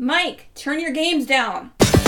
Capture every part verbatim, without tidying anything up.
Mike, turn your games down.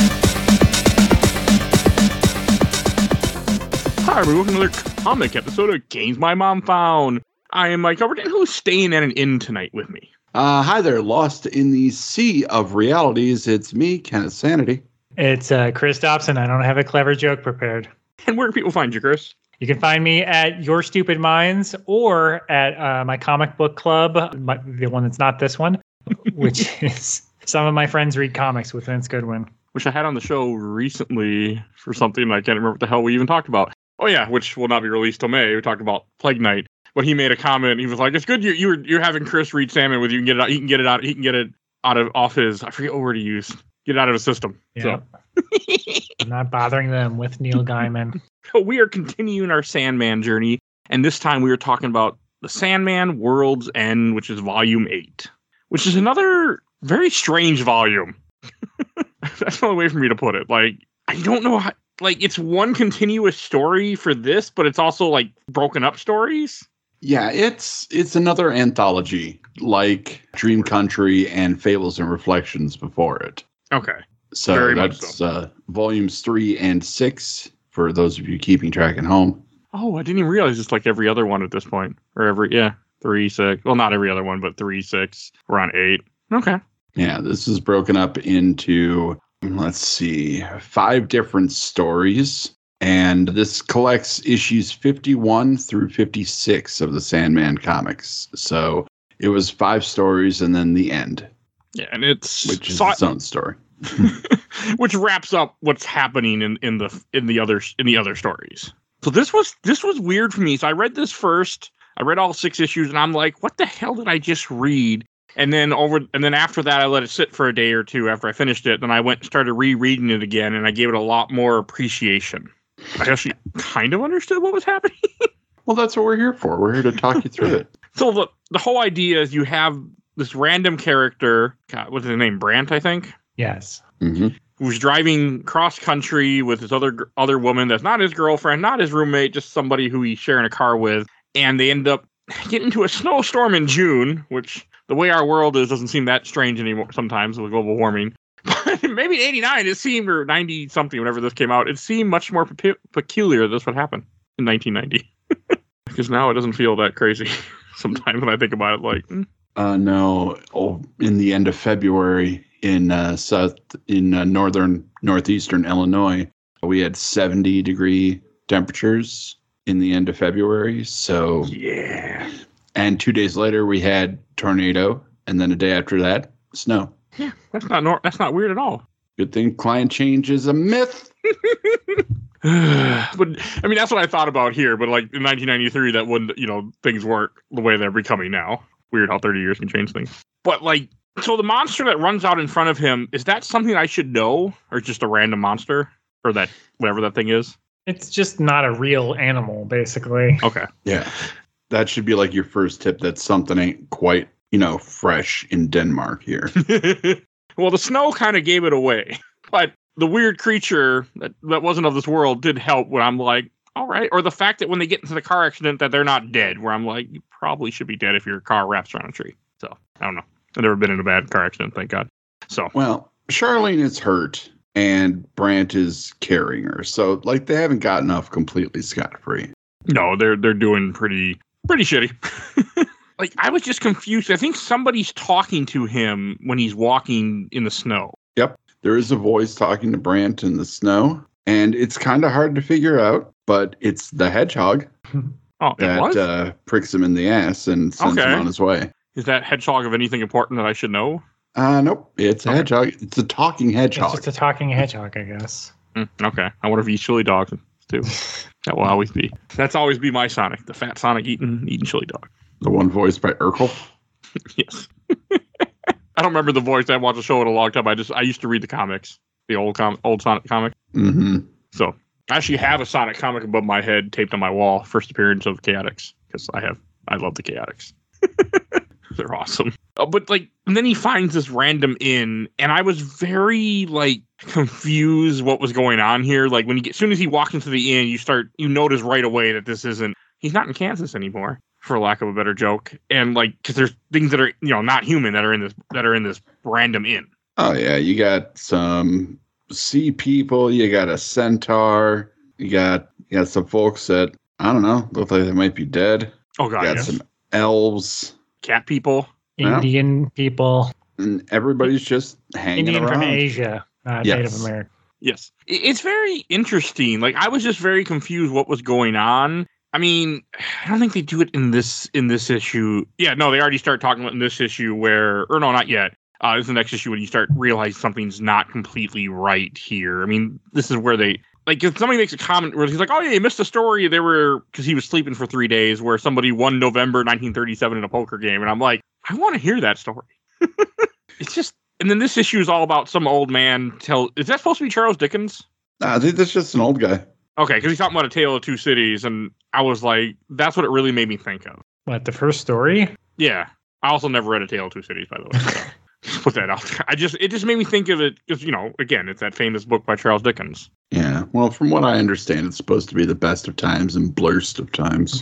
Hi, everyone. Welcome to another comic episode of Games My Mom Found. I am Mike Overton, who's staying at an inn tonight with me. Uh, hi there, lost in the sea of realities. It's me, Kenneth Sanity. It's uh, Chris Dobson. I don't have a clever joke prepared. And where can people find you, Chris? You can find me at Your Stupid Minds or at uh, my comic book club, my, the one that's not this one, which is Some of My Friends Read Comics with Vince Goodwin. Which I had on the show recently for something I can't remember what the hell we even talked about. Oh, yeah, which will not be released till May. We talked about Plague Knight. But he made a comment. He was like, "It's good you you're you're having Chris read Sandman with you. You can get it out. He can get it out. He can get it out of off his. I forget what word he used. Get it out of his system." Yeah. So I'm not bothering them with Neil Gaiman. So we are continuing our Sandman journey, and this time we are talking about the Sandman World's End, which is Volume Eight, which is another very strange volume. That's the only way for me to put it. Like I don't know how. Like it's one continuous story for this, but it's also like broken up stories. Yeah, it's it's another anthology like Dream Country and Fables and Reflections before it. Okay. So Very much that's so. Uh, volumes three and six for those of you keeping track at home. Oh, I didn't even realize it's like every other one at this point. Or every, yeah, three, six. Well, not every other one, but three, six. We're on eight. Okay. Yeah, this is broken up into, let's see, five different stories. And this collects issues fifty-one through fifty-six of the Sandman comics. So it was five stories and then the end. Yeah, and it's which is so, its own story. which wraps up what's happening in, in the in the other in the other stories. So this was this was weird for me. So I read this first. I read all six issues, and I'm like, "What the hell did I just read?" And then over and then after that, I let it sit for a day or two after I finished it. Then I went and started rereading it again, and I gave it a lot more appreciation. I actually kind of understood what was happening. Well, that's what we're here for. We're here to talk you through it. So the the whole idea is you have this random character, God, what's his name, Brant, I think, Yes. Mm-hmm. who's driving cross country with this other other woman that's not his girlfriend, not his roommate, just somebody who he's sharing a car with, and they end up getting into a snowstorm in June, which the way our world is doesn't seem that strange anymore sometimes with global warming. But maybe in eighty-nine, it seemed, or ninety something, whenever this came out, it seemed much more pe- peculiar that this would happen in nineteen ninety. Because now it doesn't feel that crazy sometimes when I think about it. Like, mm. Uh, no, oh, in the end of February in uh, south in uh, northern northeastern Illinois, we had seventy degree temperatures in the end of February. So yeah. And two days later, we had tornado, and then a day after that, snow. Yeah, that's not nor- that's not weird at all. Good thing climate change is a myth. But I mean, that's what I thought about here. But like in nineteen ninety-three, that wouldn't, you know, things weren't the way they're becoming now. Weird how thirty years can change things. But like, so the monster that runs out in front of him, is that something I should know, or just a random monster, or that whatever that thing is? It's just not a real animal, basically. Okay. Yeah, that should be like your first tip that something ain't quite, you know, fresh in Denmark here. Well, the snow kind of gave it away, but the weird creature that, that wasn't of this world did help when I'm like, all right. Or the fact that when they get into the car accident that they're not dead, where I'm like, you probably should be dead if your car wraps around a tree. So, I don't know. I've never been in a bad car accident, thank God. So, Well, Charlene is hurt, and Brant is carrying her. So, like, they haven't gotten off completely scot-free. no, they're they're doing pretty pretty shitty. Like, I was just confused. I think somebody's talking to him when he's walking in the snow. Yep. There is a voice talking to Brant in the snow, and it's kind of hard to figure out, but it's the hedgehog Oh, it that was? uh, pricks him in the ass and sends Okay. him on his way. Is that hedgehog of anything important that I should know? Uh, nope. It's a Okay. hedgehog. It's a talking It's hedgehog. just a talking hedgehog, I guess. Mm, okay. I wonder if he eats chili dogs too. That will always be. That's always be my Sonic. The fat Sonic eating eating chili dog. The one voiced by Urkel. Yes. I don't remember the voice. I haven't watched the show in a long time. I just I used to read the comics, the old com- old Sonic comic. Mm-hmm. So I actually have a Sonic comic above my head taped on my wall. First appearance of Chaotix, because I have I love the Chaotix. They're awesome. Uh, but like, and then he finds this random inn, and I was very like confused what was going on here. Like when you get, as soon as he walks into the inn, you start you notice right away that this isn't. He's not in Kansas anymore, for lack of a better joke. And like, because there's things that are you know not human that are in this that are in this random inn. Oh yeah, you got some sea people, you got a centaur, you got you got some folks that I don't know, look like they might be dead. Oh god, You got yes. some elves. Cat people. Yeah. Indian people. And everybody's just hanging Indian around. from Asia, not Yes. Native American. Yes. I- It's very interesting. Like I was just very confused what was going on. I mean, I don't think they do it in this in this issue. Yeah, no, they already start talking about in this issue where or no, not yet. Uh, this is the next issue when you start realizing something's not completely right here. I mean, this is where they like if somebody makes a comment where he's like, "Oh yeah, you missed a story." They were because he was sleeping for three days, where somebody won November nineteen thirty-seven in a poker game, and I'm like, I want to hear that story. It's just, and then this issue is all about some old man. Tell is that supposed to be Charles Dickens? Nah, I think that's just an old guy. Okay, because he's talking about A Tale of Two Cities, and I was like, that's what it really made me think of. What, the first story? Yeah, I also never read A Tale of Two Cities, by the way. So. Just put that out there. I just it just made me think of it because you know again it's that famous book by Charles Dickens. Yeah. Well, from what I understand, it's supposed to be the best of times and blurst of times.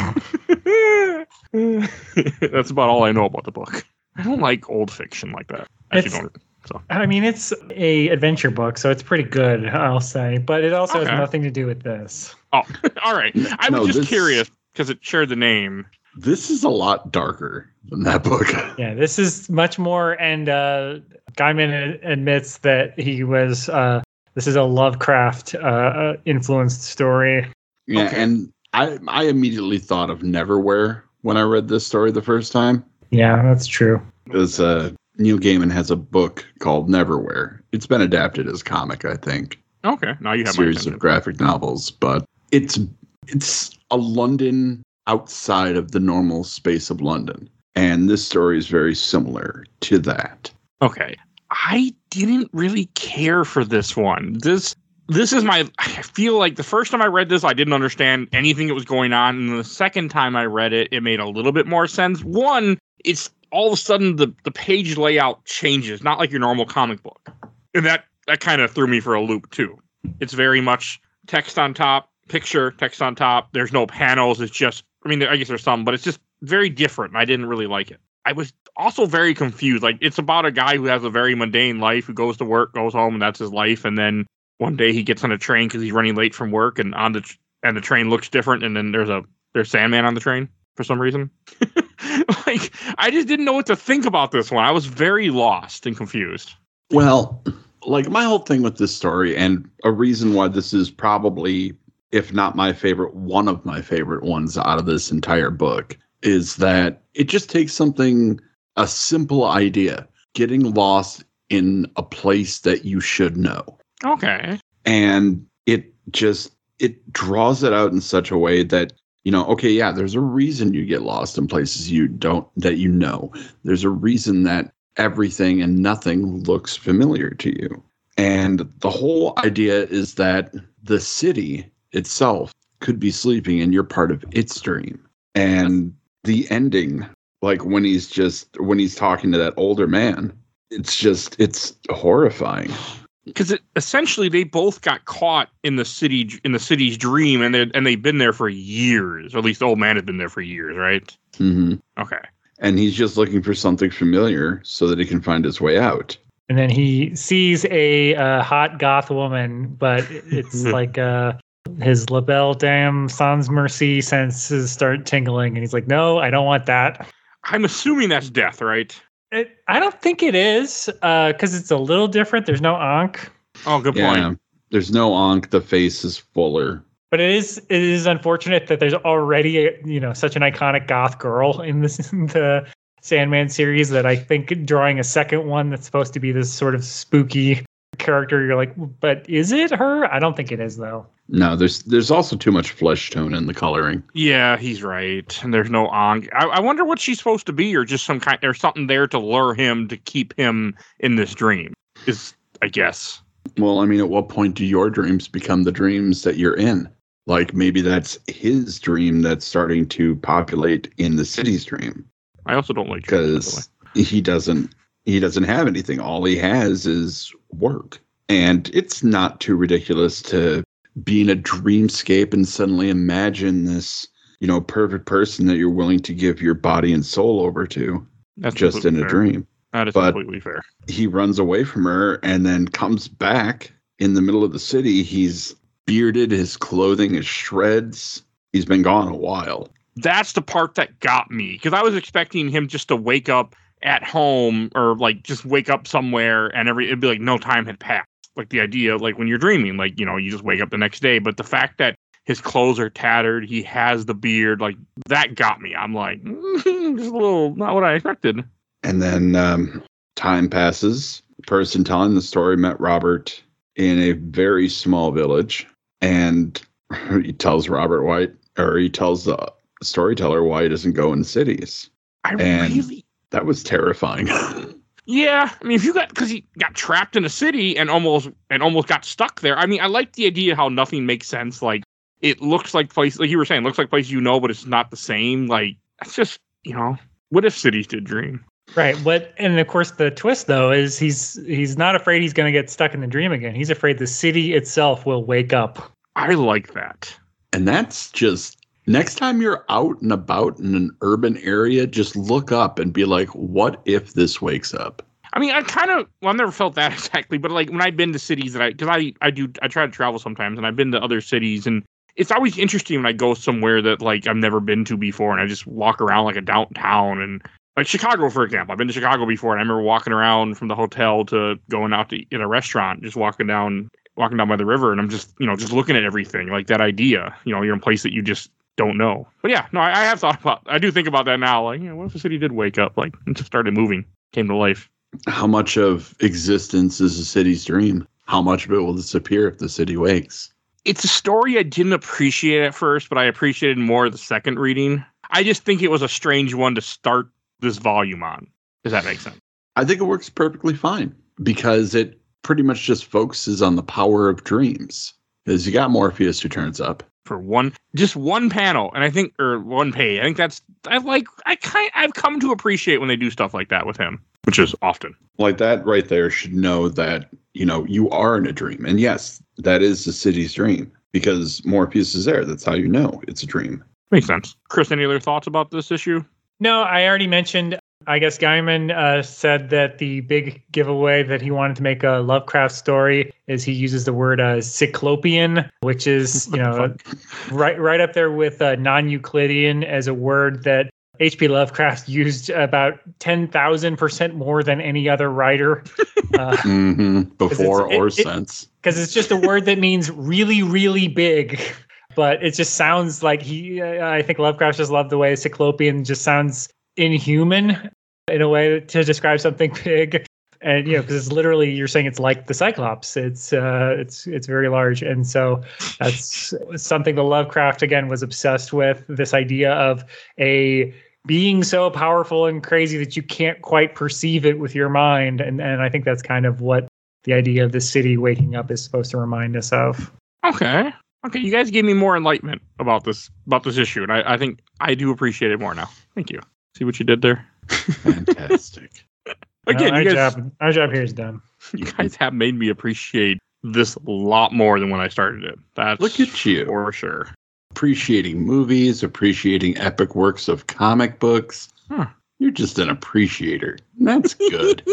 That's about all I know about the book. I don't like old fiction like that. I actually It's- don't. So I mean, it's a adventure book, so it's pretty good, I'll say. But it also Okay. has nothing to do with this. oh, all right. I was No, just this- curious because it shared the name. This is a lot darker than that book. Yeah, this is much more, and uh, Gaiman admits that he was. Uh, this is a Lovecraft uh, uh, influenced story. Yeah, Okay. and I I immediately thought of Neverwhere when I read this story the first time. Yeah, that's true. Because uh, Neil Gaiman has a book called Neverwhere. It's been adapted as comic, I think. Okay, now you have my Series attention. of graphic novels, but it's it's a London outside of the normal space of London, and this story is very similar to that. Okay. I didn't really care for this one. This this is my I feel like the first time I read this I didn't understand anything that was going on, and the second time I read it it made a little bit more sense. One, it's all of a sudden the the page layout changes, not like your normal comic book. And that that kind of threw me for a loop too. It's very much text on top, picture, text on top. There's no panels. It's just I mean I guess there's some, but it's just very different and I didn't really like it. I was also very confused. Like, it's about a guy who has a very mundane life, who goes to work, goes home, and that's his life. And then one day he gets on a train because he's running late from work, and on the tr- and the train looks different. And then there's a there's Sandman on the train for some reason. Like, I just didn't know what to think about this one. I was very lost and confused. Well, like my whole thing with this story, and a reason why this is probably, if not my favorite, one of my favorite ones out of this entire book, is that it just takes something, a simple idea, getting lost in a place that you should know. Okay. And it just, it draws it out in such a way that, you know, okay, yeah, there's a reason you get lost in places you don't, that you know. There's a reason that everything and nothing looks familiar to you. And the whole idea is that the city itself could be sleeping and you're part of its dream. And the ending, like when he's just, when he's talking to that older man, it's just, it's horrifying. Because essentially they both got caught in the city, in the city's dream, and they and they've been there for years. Or at least the old man has been there for years, right? Mm-hmm. Okay. And he's just looking for something familiar so that he can find his way out. And then he sees a uh, hot goth woman, but it's like uh, his La Belle Dame Sans Merci senses start tingling, and he's like, "No, I don't want that." I'm assuming that's death, right? It, I don't think it is, because it's a little different. There's no Ankh, Oh, good Yeah. point. There's no Ankh. The face is fuller. but it is it is unfortunate that there's already a, you know such an iconic goth girl in this in the Sandman series that I think drawing a second one that's supposed to be this sort of spooky character, you're like, but is it her? I don't think it is though. No, there's there's also too much flesh tone in the coloring. Yeah, he's right. And there's no Ankh. I, I wonder what she's supposed to be, or just some kind. There's something there to lure him to keep him in this dream. Is I guess. Well, I mean, at what point do your dreams become the dreams that you're in? Like maybe that's his dream that's starting to populate in the city's dream, I also don't like dreams, by the way. because he doesn't he doesn't have anything. All he has is work, and it's not too ridiculous to be in a dreamscape and suddenly imagine this, you know, perfect person that you're willing to give your body and soul over to, That's just in completely a fair. dream. That is But- completely fair. He runs away from her and then comes back in the middle of the city. He's bearded. His clothing is shreds. He's been gone a while. That's the part that got me, because I was expecting him just to wake up at home or like just wake up somewhere and every it'd be like no time had passed. Like the idea, like when you're dreaming, like, you know, you just wake up the next day. But the fact that his clothes are tattered, he has the beard, like that got me. I'm like, mm, just a little not what I expected. And then um, time passes. The person telling the story met Robert in a very small village. And he tells Robert why, or he tells the storyteller why he doesn't go in cities. I And- really, That was terrifying. yeah. I mean, if you got because he got trapped in a city and almost and almost got stuck there. I mean, I like the idea how nothing makes sense. Like it looks like places, like you were saying, looks like places you know, but it's not the same. Like it's just, you know, what if cities did dream? Right. What and of course the twist though is he's he's not afraid he's going to get stuck in the dream again. He's afraid the city itself will wake up. I like that. And that's just next time you're out and about in an urban area, just look up and be like, what if this wakes up? I mean, I kind of, well, I've never felt that exactly, but like when I've been to cities that I, because I, I do, I try to travel sometimes, and I've been to other cities, and it's always interesting when I go somewhere that like I've never been to before, and I just walk around like a downtown, and like Chicago, for example. I've been to Chicago before, and I remember walking around from the hotel to going out to eat in a restaurant, just walking down, walking down by the river, and I'm just, you know, just looking at everything, like that idea, you know, you're in a place that you just don't know. But yeah, no, I, I have thought about, I do think about that now, like, you know, what if the city did wake up, like, and just started moving, came to life? How much of existence is a city's dream? How much of it will disappear if the city wakes? It's a story I didn't appreciate at first, but I appreciated more the second reading. I just think it was a strange one to start this volume on. Does that make sense? I think it works perfectly fine because it pretty much just focuses on the power of dreams. Because you got Morpheus who turns up. For one, just one panel, and I think, or one page. I think that's, I like, I kind, I've come to appreciate when they do stuff like that with him, which is often. Like that right there should know that, you know, you are in a dream. And yes, that is the city's dream because Morpheus is there. That's how you know it's a dream. Makes sense. Chris, any other thoughts about this issue? No, I already mentioned, I guess Gaiman uh, said that the big giveaway that he wanted to make a Lovecraft story is he uses the word uh, cyclopean, which is, you know, right right up there with uh, non-Euclidean as a word that H P Lovecraft used about ten thousand percent more than any other writer. Uh, Mm-hmm. Before it- or it- since. Because it's just a word that means really, really big. But it just sounds like he, I think Lovecraft just loved the way cyclopean just sounds inhuman in a way to describe something big. And, you know, because it's literally, you're saying it's like the Cyclops. It's, uh, it's, it's very large. And so that's something that Lovecraft, again, was obsessed with, this idea of a being so powerful and crazy that you can't quite perceive it with your mind. And, and I think that's kind of what the idea of the city waking up is supposed to remind us of. Okay. Okay, you guys gave me more enlightenment about this about this issue, and I, I think I do appreciate it more now. Thank you. See what you did there? Fantastic. Again, No, our you guys, job, our job here is done. you guys have made me appreciate this a lot more than when I started it. That's Look at you. for sure. Appreciating movies, appreciating epic works of comic books. Huh. You're just an appreciator. That's good.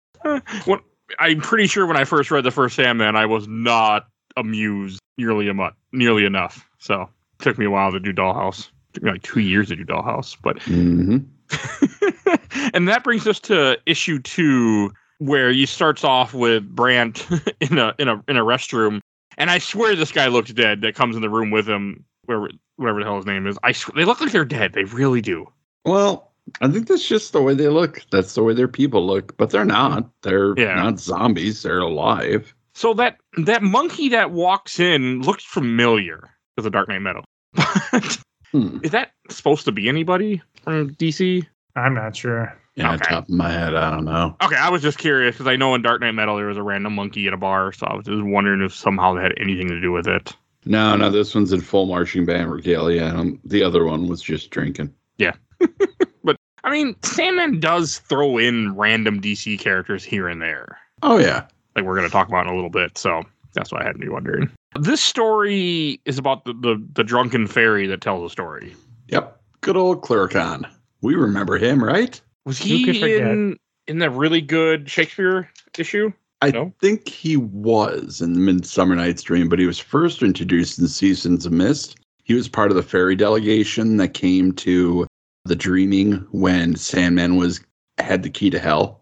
When, I'm pretty sure when I first read the first Sandman, I was not amused nearly enough. Nearly enough. So it took me a while to do Dollhouse. It took me like two years to do Dollhouse, but. Mm-hmm. And that brings us to issue two, where he starts off with Brandt in a in a in a restroom, and I swear this guy looks dead. That comes in the room with him, wherever whatever the hell his name is. I swear, they look like they're dead. They really do. Well, I think that's just the way they look. That's the way their people look, but they're not. They're Yeah. not zombies. They're alive. So that that monkey that walks in looks familiar to the Dark Knight Metal. But Hmm. is that supposed to be anybody from D C? I'm not sure. Yeah, Okay. top of my head, I don't know. Okay, I was just curious because I know in Dark Knight Metal there was a random monkey at a bar, so I was just wondering if somehow that had anything to do with it. No, no, this one's in full marching band regalia. And the other one was just drinking. But I mean, Sandman does throw in random D C characters here and there, Oh, yeah. like we're going to talk about in a little bit. So that's why I had me wondering. This story is about the, the, the drunken fairy that tells a story. Yep. Good old Cluricon. We remember him, right? Was Who he could forget? in in that really good Shakespeare issue? I No? think he was in Midsummer Night's Dream, but he was first introduced in Seasons of Mist. He was part of the fairy delegation that came to the Dreaming when Sandman was had the key to hell.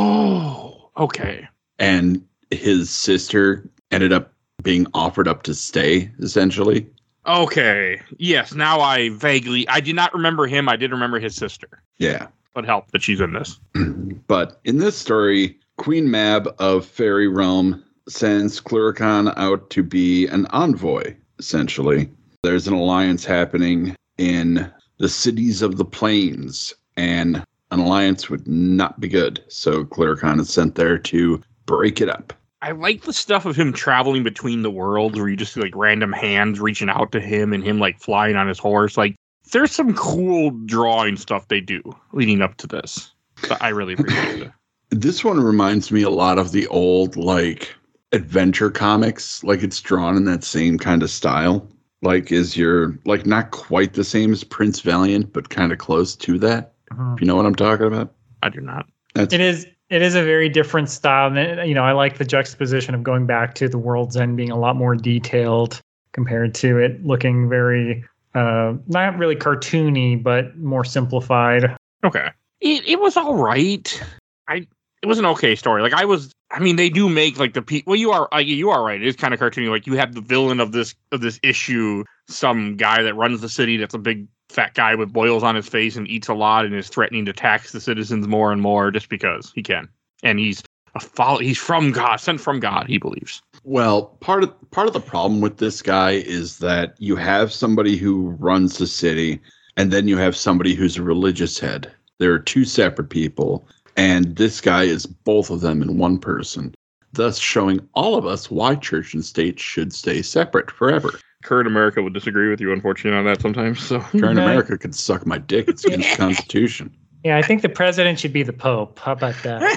Oh, okay. And his sister ended up being offered up to stay, essentially. Okay. Yes, now I vaguely... I did not remember him. I did remember his sister. Yeah. But help that she's in this. But in this story, Queen Mab of Fairy Realm sends Cluracan out to be an envoy, essentially. There's an alliance happening in the cities of the plains, and an alliance would not be good. So Cluracan is sent there to break it up. I like the stuff of him traveling between the worlds where you just see like random hands reaching out to him and him like flying on his horse. Like there's some cool drawing stuff they do leading up to this. So I really appreciate it. This one reminds me a lot of the old like adventure comics. Like it's drawn in that same kind of style. Like is your like not quite the same as Prince Valiant, but kind of close to that. Mhm. If you know what I'm talking about. I do not. That's It is it is a very different style. And it- you know, I like the juxtaposition of going back to the World's End being a lot more detailed compared to it looking very uh not really cartoony, but more simplified. Okay. It it was all right. I it was an okay story. Like I was I mean they do make like the pe- well you are uh, you are right. It is kind of cartoony. Like you have the villain of this of this issue, some guy that runs the city that's a big fat guy with boils on his face and eats a lot and is threatening to tax the citizens more and more just because he can. And he's a follow he's from God, sent from God, he believes. Well, part of part of the problem with this guy is that you have somebody who runs the city, and then you have somebody who's a religious head. There are two separate people, and this guy is both of them in one person, thus showing all of us why church and state should stay separate forever. Current America would disagree with you, unfortunately, on that sometimes. So Current Right. America could suck my dick. It's against the Constitution. Yeah, I think the president should be the Pope. How about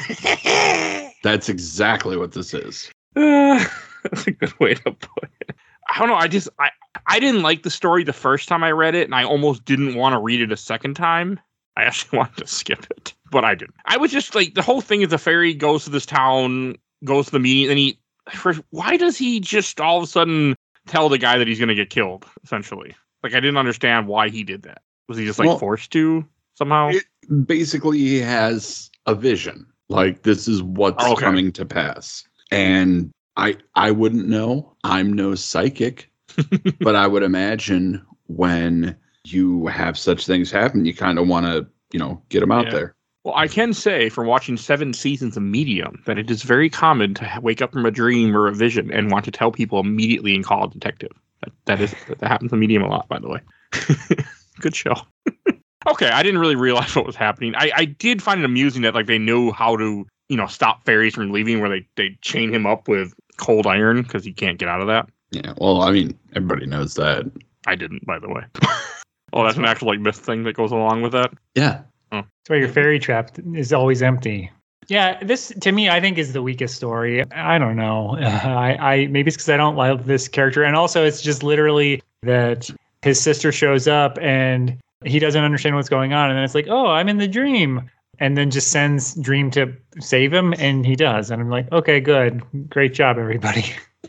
that? That's exactly what this is. Uh, that's a good way to put it. I don't know. I just I, I didn't like the story the first time I read it, and I almost didn't want to read it a second time. I actually wanted to skip it, but I didn't. I was just like the whole thing is the fairy goes to this town, goes to the meeting, and he first. Why does he just all of a sudden tell the guy that he's going to get killed? Essentially, like I didn't understand why he did that. Was he just like Well, forced to somehow? It, basically, he has a vision. Like this is what's Oh, okay. coming to pass. And I I wouldn't know. I'm no psychic, but I would imagine when you have such things happen, you kind of want to, you know, get them out Yeah. there. Well, I can say from watching seven seasons of Medium that it is very common to ha- wake up from a dream or a vision and want to tell people immediately and call a detective. That, that is that happens in Medium a lot, by the way. Good show. Okay, I didn't really realize what was happening. I, I did find it amusing that like they knew how to, you know, stop fairies from leaving, where they, they chain him up with cold iron because he can't get out of that. Yeah. Well, I mean, everybody knows that. I didn't, by the way. Oh, that's an actual like myth thing that goes along with that. Yeah. That's why your fairy trap is always empty. Yeah, this to me, I think is the weakest story. I don't know. I, I maybe it's because I don't like this character, and also it's just literally that his sister shows up and he doesn't understand what's going on, and then it's like, oh, I'm in the dream, and then just sends Dream to save him, and he does, and I'm like, okay, good, great job, everybody.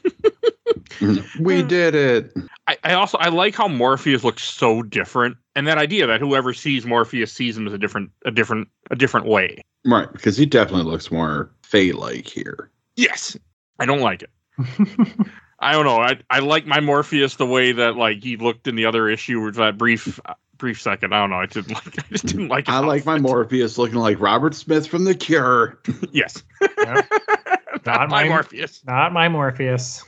We did it. I, I also I like how Morpheus looks so different, and that idea that whoever sees Morpheus sees him as a different a different a different way. Right. Because he definitely looks more Fae-like here. Yes, I don't like it. I don't know. I I like my Morpheus the way that like he looked in the other issue with that brief uh, brief second. I don't know. I didn't like. I just didn't like. his I like my outfit. Morpheus looking like Robert Smith from The Cure. Yes. Yep. Not Not my my- Morpheus. Not my Morpheus.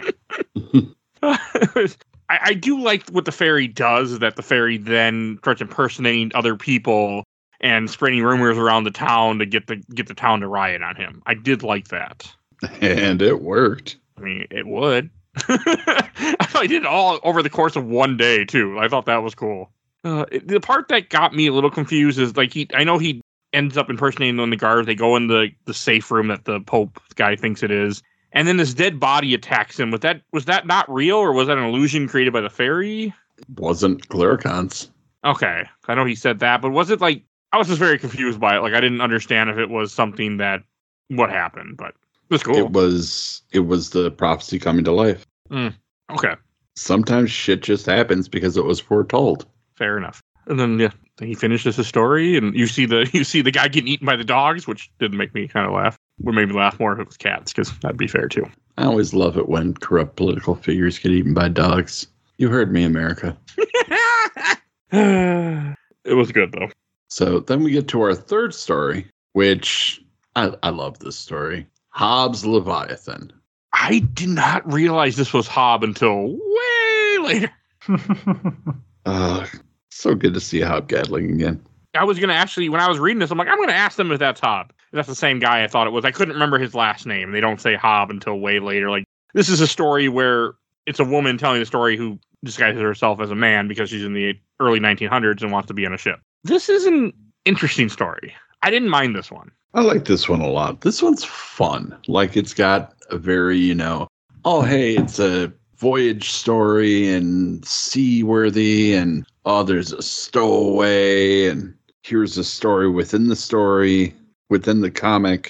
I, I do like what the fairy does, is that the fairy then starts impersonating other people and spreading rumors around the town to get the get the town to riot on him. I did like that. And it worked. I mean, it would. I thought he did it all over the course of one day too. I thought that was cool. Uh, it- the part that got me a little confused is like he. I know he ends up impersonating one of the guards. They go in the the safe room that the Pope guy thinks it is. And then this dead body attacks him. Was that was that not real, or was that an illusion created by the fairy? Wasn't Cluracan's. Okay, I know he said that, but was it like I was just very confused by it. Like I didn't understand if it was something that what happened, but it was cool. It was it was the prophecy coming to life. Mm, okay, Sometimes shit just happens because it was foretold. fair enough. And then yeah, he finishes his story, and you see the you see the guy getting eaten by the dogs, which didn't make me kind of laugh. Would make me laugh more if it was cats, because that'd be fair too. I always love it when corrupt political figures get eaten by dogs. You heard me, America. It was good though. So then we get to our third story, which I, I love this story. Hobbes Leviathan. I did not realize this was Hob until way later. Uh, so good to see Hob Gadling again. I was gonna actually, when I was reading this, I'm like, I'm gonna ask them if that's Hob. If that's the same guy I thought it was. I couldn't remember his last name. They don't say Hob until way later. Like this is a story where it's a woman telling the story who disguises herself as a man because she's in the early nineteen hundreds and wants to be on a ship. This is an interesting story. I didn't mind this one. I like this one a lot. This one's fun. Like it's got a very, you know, oh, hey, it's a voyage story and seaworthy and oh, there's a stowaway and here's a story within the story, within the comic.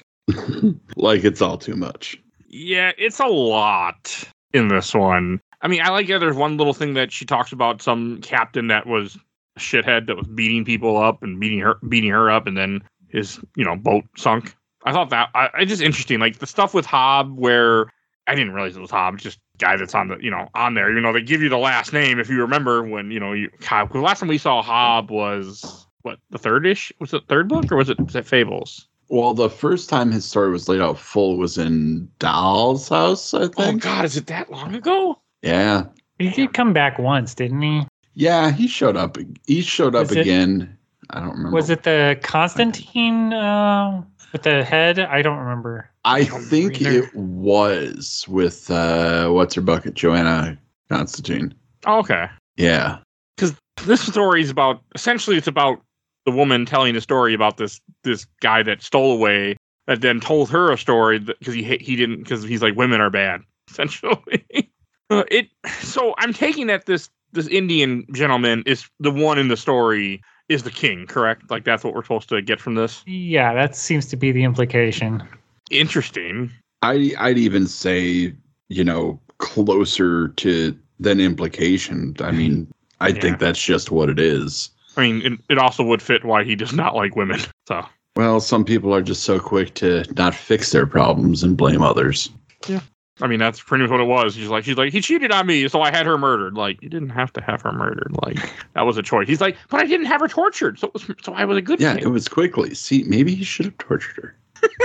Like it's all too much. Yeah, it's a lot in this one. I mean, I like that there's one little thing that she talks about some captain that was a shithead that was beating people up and beating her beating her up, and then his, you know, boat sunk. I thought that I, I just interesting. Like the stuff with Hob where I didn't realize it was Hob, just guy that's on the, you know, on there. You know, they give you the last name if you remember when, you know, you God, the last time we saw Hob was what, the third ish? Was it third book or was it, was it Fables? Well, the first time his story was laid out full was in Doll's House, I Oh think. God, is it that long ago? Yeah. He did come back once, didn't he? Yeah, he showed up. He showed up Was it- again. I don't remember. Was it the Constantine uh, with the head? I don't remember. I don't think either. it was with uh, what's her bucket, Joanna Constantine. Oh, okay. Yeah. This story is about, essentially it's about the woman telling a story about this this guy that stole away, that then told her a story because he he didn't, because he's like, women are bad, essentially. uh, it so I'm taking that this this Indian gentleman is the one in the story is the king, correct? Like that's what we're supposed to get from this. Yeah, that seems to be the implication. Interesting. I I'd even say, you know, closer to than implication. I mean, I Yeah. think that's just what it is. I mean, it, it also would fit why he does not like women. So Well, some people are just so quick to not fix their problems and blame others. I mean, that's pretty much what it was. She's like, she's like, he cheated on me, so I had her murdered. Like, you didn't have to have her murdered. Like, that was a choice. He's like, but I didn't have her tortured, so it was, so I was a good Yeah, king. it was quickly. See, maybe he should have tortured her.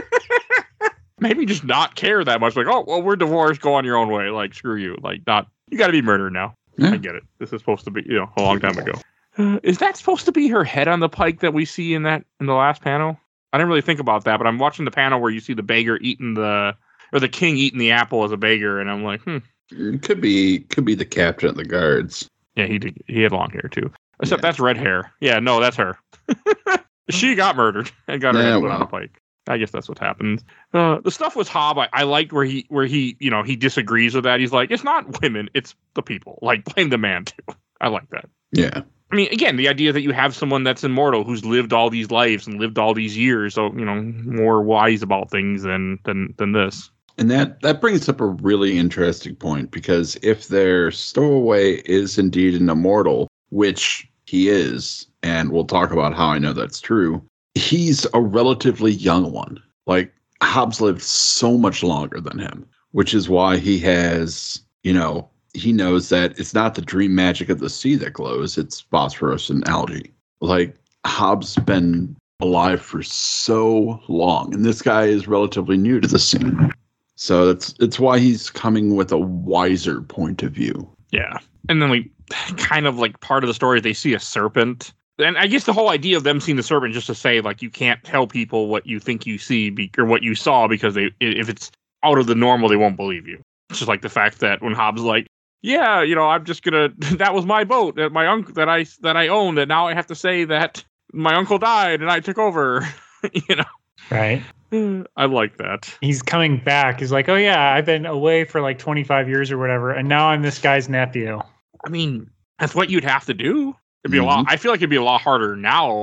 Maybe just not care that much. Like, oh, well, we're divorced. Go on your own way. Like, screw you. Like, not, you got to be murdered now. Yeah. I get it. This is supposed to be, you know, a long time ago. Uh, is that supposed to be her head on the pike that we see in that in the last panel? I didn't really think about that, but I'm watching the panel where you see the beggar eating the, or the king eating the apple as a beggar, and I'm like, hmm. It could be could be the captain of the guards. Yeah, he did, he had long hair too. Except Yeah. that's red hair. Yeah, no, that's her. She got murdered and got her Yeah, head put on well. a pike. I guess that's what happened. Uh, the stuff with Hob, I, I liked where he where he you know he disagrees with that. He's like, it's not women, it's the people. Like, blame the man too. I like that. Yeah. I mean, again, the idea that you have someone that's immortal who's lived all these lives and lived all these years, so you know, more wise about things than than than this. And that, that brings up a really interesting point, because if their stowaway is indeed an immortal, which he is, and we'll talk about how I know that's true, he's a relatively young one. Like, Hobbes lived so much longer than him, which is why he has, you know, he knows that it's not the dream magic of the sea that glows, it's phosphorus and algae. Like, Hobbes been alive for so long, and this guy is relatively new to the scene. So that's it's why he's coming with a wiser point of view. Yeah. And then we kind of like part of the story, they see a serpent. And I guess the whole idea of them seeing the serpent just to say, like, you can't tell people what you think you see be- or what you saw, because they if it's out of the normal, they won't believe you. It's just like the fact that when Hobbes is like, yeah, you know, I'm just gonna, that was my boat that my uncle that I that I owned, and now I have to say that my uncle died and I took over. You know, Right. I like that. He's coming back. He's like, oh, yeah, I've been away for like twenty-five years or whatever, and now I'm this guy's nephew. I mean, that's what you'd have to do. It'd be a lot. Mhm. I feel like it'd be a lot harder now.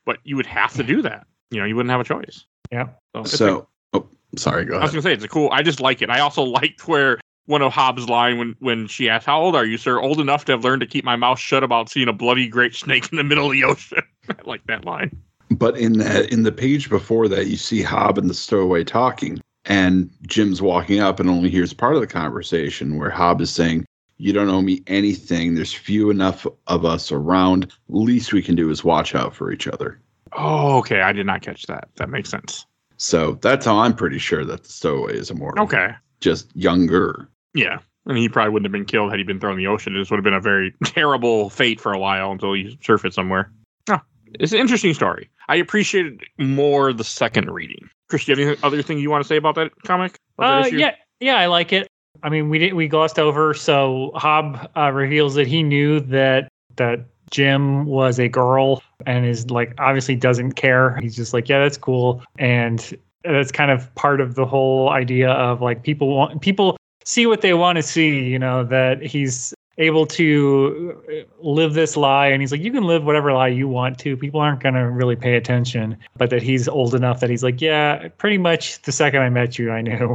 but you would have to do that. You know, you wouldn't have a choice. Yeah. So, it's So, a- oh, sorry, go I was ahead. gonna say it's a cool. I just like it. I also liked where one of Hobbs' line when when she asked, "How old are you, sir?" "Old enough to have learned to keep my mouth shut about seeing a bloody great snake in the middle of the ocean." I like that line. But in that, in the page before that, you see Hobb and the stowaway talking, and Jim's walking up and only hears part of the conversation where Hobb is saying, "You don't owe me anything. There's few enough of us around. Least we can do is watch out for each other." Oh, okay. I did not catch that. That makes sense. So that's how I'm pretty sure that the stowaway is immortal. Okay. Just younger. Yeah. And he probably wouldn't have been killed had he been thrown in the ocean. This would have been a very terrible fate for a while until he surfaced somewhere. Oh, it's an interesting story. I appreciated more the second reading. Chris, do you have any other thing you want to say about that comic? About that Uh, issue? yeah, yeah, I like it. I mean, we did we glossed over. So Hobb uh, reveals that he knew that that Jim was a girl and is like obviously doesn't care. He's just like, yeah, that's cool, and that's kind of part of the whole idea of like people want people see what they want to see. You know, that he's able to live this lie, and he's like, you can live whatever lie you want to. People aren't going to really pay attention, but that he's old enough that he's like, yeah, pretty much the second I met you, I knew.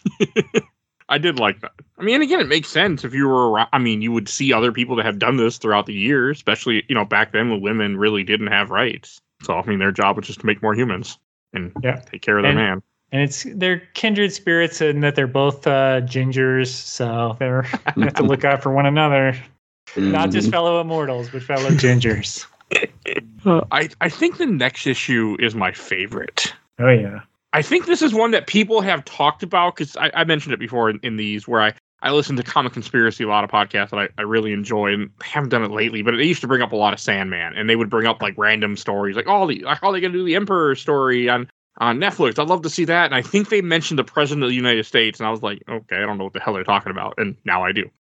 I did like that. I mean, and again, it makes sense if you were around. I mean, you would see other people that have done this throughout the years, especially, you know, back then when women really didn't have rights. So, I mean, their job was just to make more humans and Yeah. take care of their And- man. And it's they're kindred spirits in that they're both uh, gingers, so they're they have to look out for one another. Not just Mhm. fellow immortals, but fellow gingers. I, I think the next issue is my favorite. Oh yeah. I think this is one that people have talked about because I, I mentioned it before in, in these where I, I listen to Comic Conspiracy, a lot of podcasts that I, I really enjoy, and I haven't done it lately, but they used to bring up a lot of Sandman, and they would bring up like random stories, like, oh, the, like, how are they going to do the Emperor story on, on Netflix? I'd love to see that. And I think they mentioned the President of the United States, and I was like, okay, I don't know what the hell they're talking about. And now I do.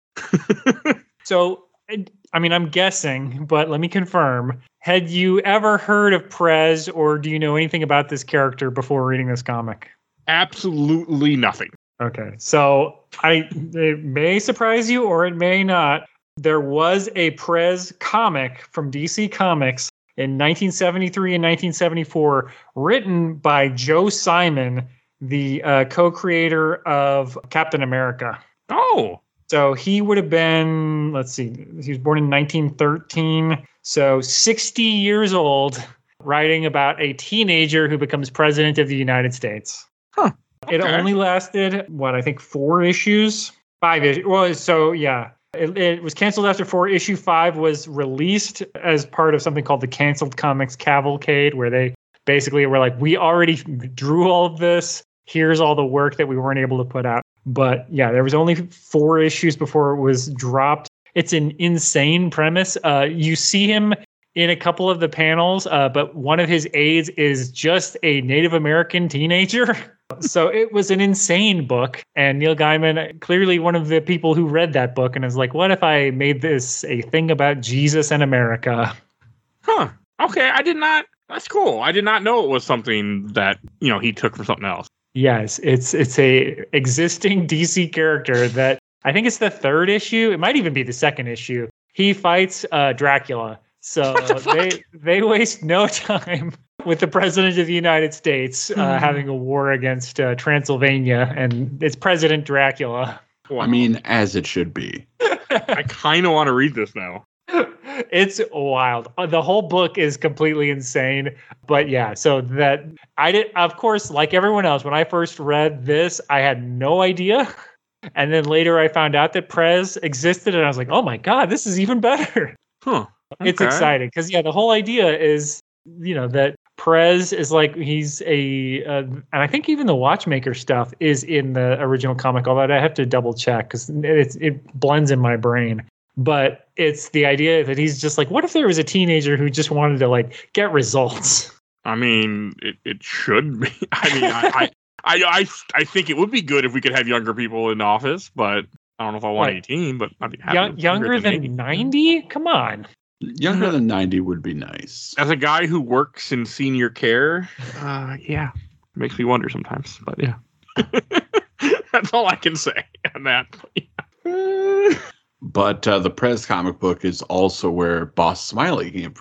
So I mean, I'm guessing, but let me confirm. Had you ever heard of Prez, or do you know anything about this character before reading this comic? Absolutely nothing. Okay, so I it may surprise you or it may not. There was a Prez comic from D C Comics in nineteen seventy-three and nineteen seventy-four, written by Joe Simon, the uh, co-creator of Captain America. Oh, So he would have been, let's see, he was born in nineteen thirteen, so sixty years old, writing about a teenager who becomes president of the United States. Huh. It Okay. only lasted, what, I think four issues? Five issues. Well, so yeah. It, it was canceled after four. Issue five was released as part of something called the Canceled Comics Cavalcade, where they basically were like, we already drew all of this. Here's all the work that we weren't able to put out. But yeah, there was only four issues before it was dropped. It's an insane premise. Uh, you see him in a couple of the panels, uh, but one of his aides is just a Native American teenager. So it was an insane book. And Neil Gaiman, clearly one of the people who read that book and is like, what if I made this a thing about Jesus and America? huh. Okay, I did not. That's cool. I did not know it was something that, you know, he took from something else. Yes, it's it's a existing D C character that I think it's the third issue. It might even be the second issue. He fights uh, Dracula. So What the fuck? they they waste no time with the president of the United States uh, having a war against uh, Transylvania, and it's President Dracula. Wow. I mean, as it should be. I kind of want to read this now. It's wild. Uh, The whole book is completely insane. But yeah, so that I did, of course, like everyone else, when I first read this, I had no idea. And then later I found out that Prez existed, and I was like, oh my God, this is even better. Huh. It's Okay. exciting because, yeah, the whole idea is, you know, that Prez is like, he's a, uh, and I think even the Watchmaker stuff is in the original comic, although I have to double check because it, it blends in my brain. But it's the idea that he's just like, what if there was a teenager who just wanted to like get results? I mean, it, it should be. I mean, I, I, I, I, I think it would be good if we could have younger people in office, but I don't know if I want What? eighteen, but I'd be happy. Young, with younger eighty. than ninety? Come on. Younger than ninety would be nice. As a guy who works in senior care, uh, yeah, it makes me wonder sometimes. But yeah, that's all I can say on that. But uh, the Prez comic book is also where Boss Smiley came from.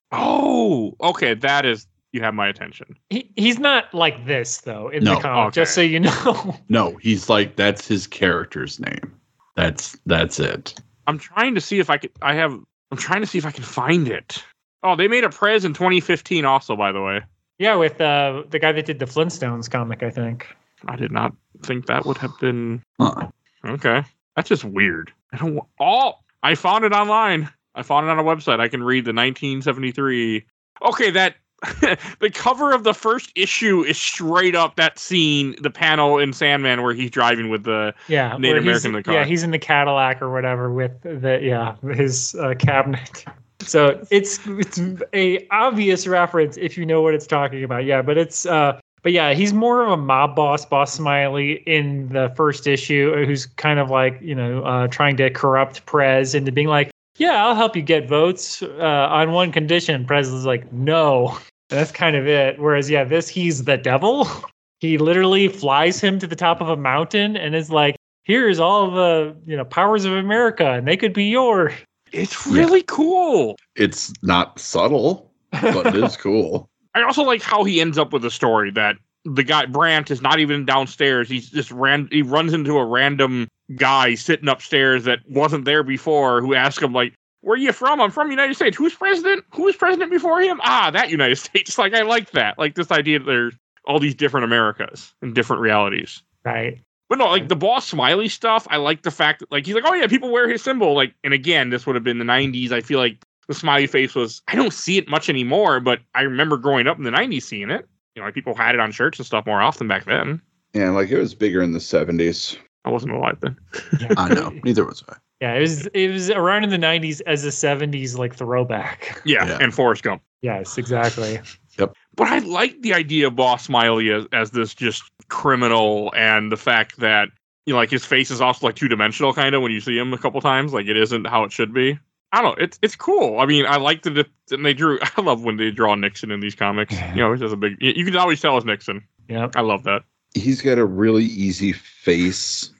Oh, okay. That is, you have my attention. He he's not like this though in No, the comic, okay. just so you know. No, he's like that's his character's name. That's that's it. I'm trying to see if I could. I have. I'm trying to see if I can find it. Oh, they made a Prez in twenty fifteen, also, by the way. Yeah, with uh, the guy that did the Flintstones comic, I think. I did not think that would have been. Huh. Okay, that's just weird. I don't. wa- Oh, I found it online. I found it on a website. I can read the nineteen seventy-three. Okay, that the cover of the first issue is straight up that scene, the panel in Sandman where he's driving with the Yeah, Native where he's- American in the car. Yeah, he's in the Cadillac or whatever with the yeah his uh, cabinet. So it's it's a obvious reference if you know what it's talking about. Yeah, but it's uh, but yeah, he's more of a mob boss, Boss Smiley, in the first issue, who's kind of like you know uh, trying to corrupt Prez into being like, yeah, I'll help you get votes uh, on one condition. Prez is like, no. That's kind of it. Whereas, yeah, this, he's the devil. He literally flies him to the top of a mountain and is like, here's all the, you know, powers of America and they could be yours. It's really cool. It's not subtle, but it is cool. I also like how he ends up with a story that the guy Brandt is not even downstairs. He's just ran. He runs into a random guy sitting upstairs that wasn't there before, who asks him like, "Where are you from?" "I'm from the United States." "Who's president?" "Who was president before him?" "Ah, that United States." Like, I like that. Like this idea that there's all these different Americas and different realities. Right. But no, like the Boss Smiley stuff, I like the fact that like he's like, oh yeah, people wear his symbol. Like, and again, this would have been the nineties. I feel like the smiley face was, I don't see it much anymore, but I remember growing up in the nineties seeing it. You know, like people had it on shirts and stuff more often back then. Yeah, like it was bigger in the seventies. I wasn't alive then. Yeah. I know. Neither was I. Yeah, it was it was around in the nineties as a seventies like throwback. Yeah, Yeah. and Forrest Gump. Yes, exactly. But I like the idea of Boss Smiley as, as this just criminal, and the fact that, you know, like his face is also like two dimensional kind of when you see him a couple times. Like it isn't how it should be. I don't know. It's it's cool. I mean, I like that it- and they drew. I love when they draw Nixon in these comics. You know, it's just a big. You you can always tell it's Nixon. Yep. I love that. He's got a really easy face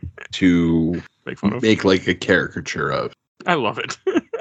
to Make fun of. make like a caricature of. I love it.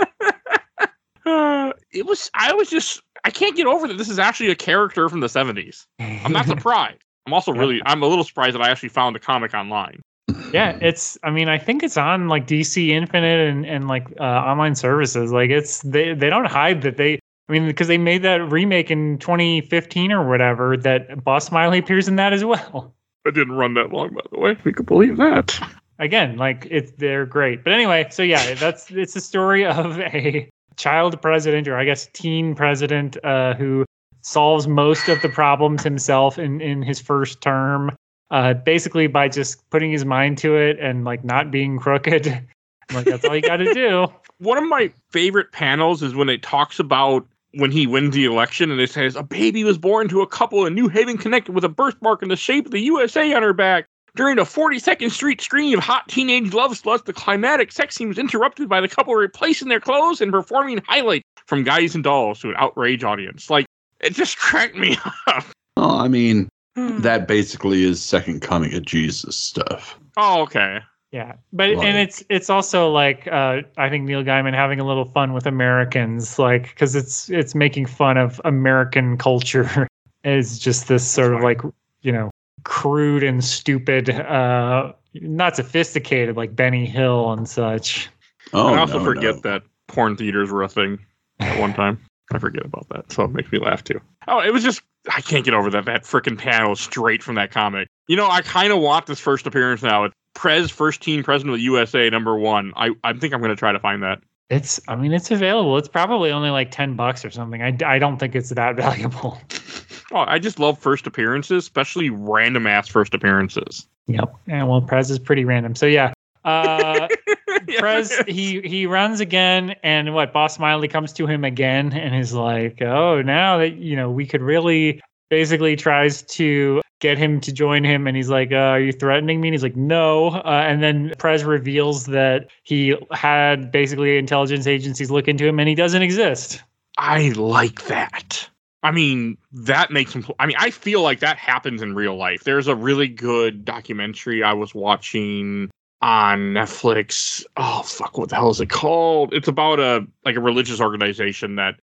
uh, it was. I was just. I can't get over that this is actually a character from the seventies. I'm not surprised. I'm also really. I'm a little surprised that I actually found the comic online. Yeah, it's I mean, I think it's on like D C Infinite and, and like uh, online services. Like it's they they don't hide that they I mean, because they made that remake in twenty fifteen or whatever that Boss Smiley appears in that as well. It didn't run that long, by the way. We could believe that. Again, like it's they're great. But anyway, so yeah, that's it's the story of a child president, or I guess teen president, uh, who solves most of the problems himself in, in his first term. Uh, basically by just putting his mind to it and like not being crooked. Like that's all you got to do. One of my favorite panels is when it talks about when he wins the election, and it says a baby was born to a couple in New Haven, Connecticut, with a birthmark in the shape of the U S A on her back. During a forty-second Street screen of hot teenage love sluts, the climatic sex scene was interrupted by the couple replacing their clothes and performing highlights from Guys and Dolls to an outrage audience. Like, it just cracked me up. Oh, I mean, that basically is second coming of Jesus stuff. Oh, okay. Yeah, but Like- and it's it's also like uh, I think Neil Gaiman having a little fun with Americans, like because it's it's making fun of American culture as just this sort of like you know crude and stupid, uh, not sophisticated like Benny Hill and such. Oh, I also no, forget no. that porn theaters were a thing at one time. I forget about that, so it makes me laugh too. Oh, it was just, I can't get over that. That freaking panel is straight from that comic. You know, I kind of want this first appearance now. It's Prez, first teen president of the U S A, number one. I, I think I'm going to try to find that. It's I mean it's available. It's probably only like ten bucks or something. I, I don't think it's that valuable. Oh, I just love first appearances, especially random ass first appearances. Yep. And well, Prez is pretty random. So yeah. Uh, Yeah. Prez he he runs again, and what Boss Smiley comes to him again and is like, oh, now that you know we could really basically tries to get him to join him, and he's like, uh, are you threatening me? And he's like, no. Uh, and then Prez reveals that he had basically intelligence agencies look into him, and he doesn't exist. I like that. I mean, that makes him. I mean, I feel like that happens in real life. There's a really good documentary I was watching on Netflix. Oh fuck, what the hell is it called? It's about a like a religious organization that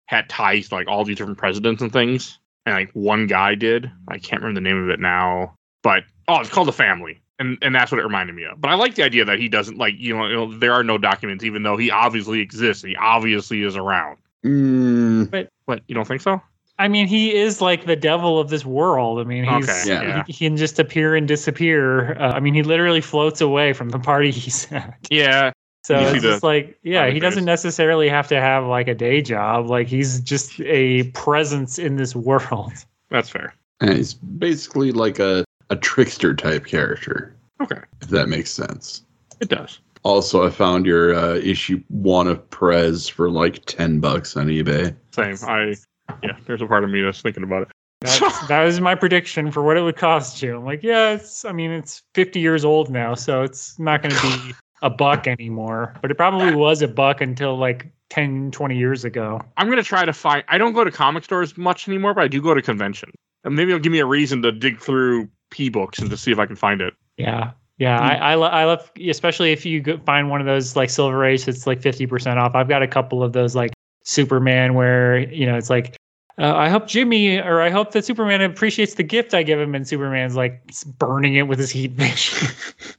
had ties to like all these different presidents and things. And like one guy did. I can't remember the name of it now. But oh, it's called The Family. And and that's what it reminded me of. But I like the idea that he doesn't like, you know, you know there are no documents, even though he obviously exists. He obviously is around. Mm. But What, you don't think so? I mean, he is like the devil of this world. I mean, he's Okay, yeah. he, he can just appear and disappear. Uh, I mean, he literally floats away from the party he's at. Yeah. So You see it's just the like, yeah, funny he doesn't face. necessarily have to have like a day job. Like he's just a presence in this world. That's fair. And he's basically like a, a trickster type character, Okay. if that makes sense. It does. Also, I found your uh, issue one of Prez for like ten bucks on eBay. Same. I yeah, there's a part of me that's thinking about it. That's, that was my prediction for what it would cost you. I'm like, yeah, it's, I mean, it's fifty years old now, so it's not going to be a buck anymore. But it probably was a buck until like ten, twenty years ago. I'm going to try to find, I don't go to comic stores much anymore, but I do go to conventions. And maybe it'll give me a reason to dig through P-books and to see if I can find it. Yeah. Yeah, I, I, lo- I love, especially if you go find one of those like Silver Age, it's like fifty percent off. I've got a couple of those like Superman where, you know, it's like, uh, I hope Jimmy, or I hope that Superman appreciates the gift I give him. And Superman's like burning it with his heat vision.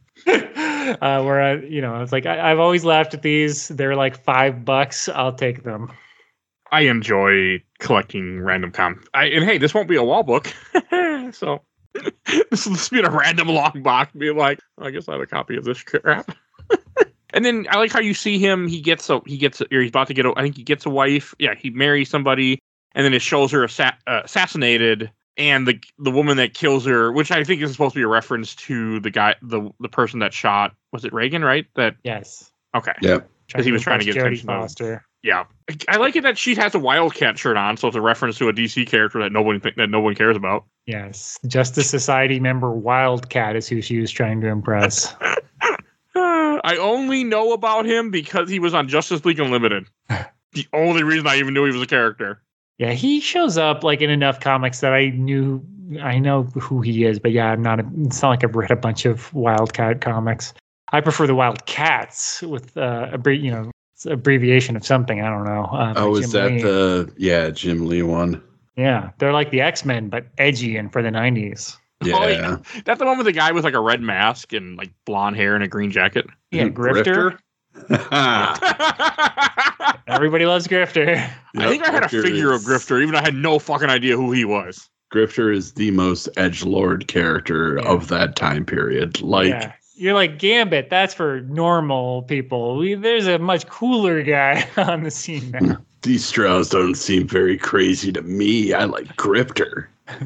uh, where, I, you know, it's like, I, I've always laughed at these. They're like five bucks. I'll take them. I enjoy collecting random com. I, and hey, this won't be a wall book. So this will just be in a random long box, being like, oh, I guess I have a copy of this crap. And then I like how you see him. He gets a he gets a, or he's about to get a, I think he gets a wife. Yeah, he marries somebody, and then it shows her assa- uh, assassinated, and the the woman that kills her, which I think is supposed to be a reference to the guy, the the person that shot. Was it Reagan? Right? That Yes. okay. Yep. Because he was trying to get Jodie attention to him. Foster. Yeah, I like it that she has a Wildcat shirt on, so it's a reference to a D C character that no one think, that no one cares about. Yes. Justice Society member Wildcat is who she was trying to impress. I only know about him because he was on Justice League Unlimited. The only reason I even knew he was a character. Yeah, he shows up like in enough comics that I knew, I know who he is, but yeah, I'm not, a, it's not like I've read a bunch of Wildcat comics. I prefer the Wildcats with, uh, a, you know, it's an abbreviation of something. I don't know. Uh, by Oh, is Jim that Lee. the, yeah, Jim Lee one? Yeah, they're like the X-Men, but edgy and for the nineties. Yeah. Oh, yeah. That's the one with the guy with like a red mask and like blonde hair and a green jacket. Yeah, Grifter. Grifter? Everybody loves Grifter. I think I had a Grifter figure is- of Grifter, even though I had no fucking idea who he was. Grifter is the most edgelord character Yeah. of that time period. Like, Yeah. You're like Gambit. That's for normal people. We, there's a much cooler guy on the scene now. these straws don't seem very crazy to me. I like Grifter.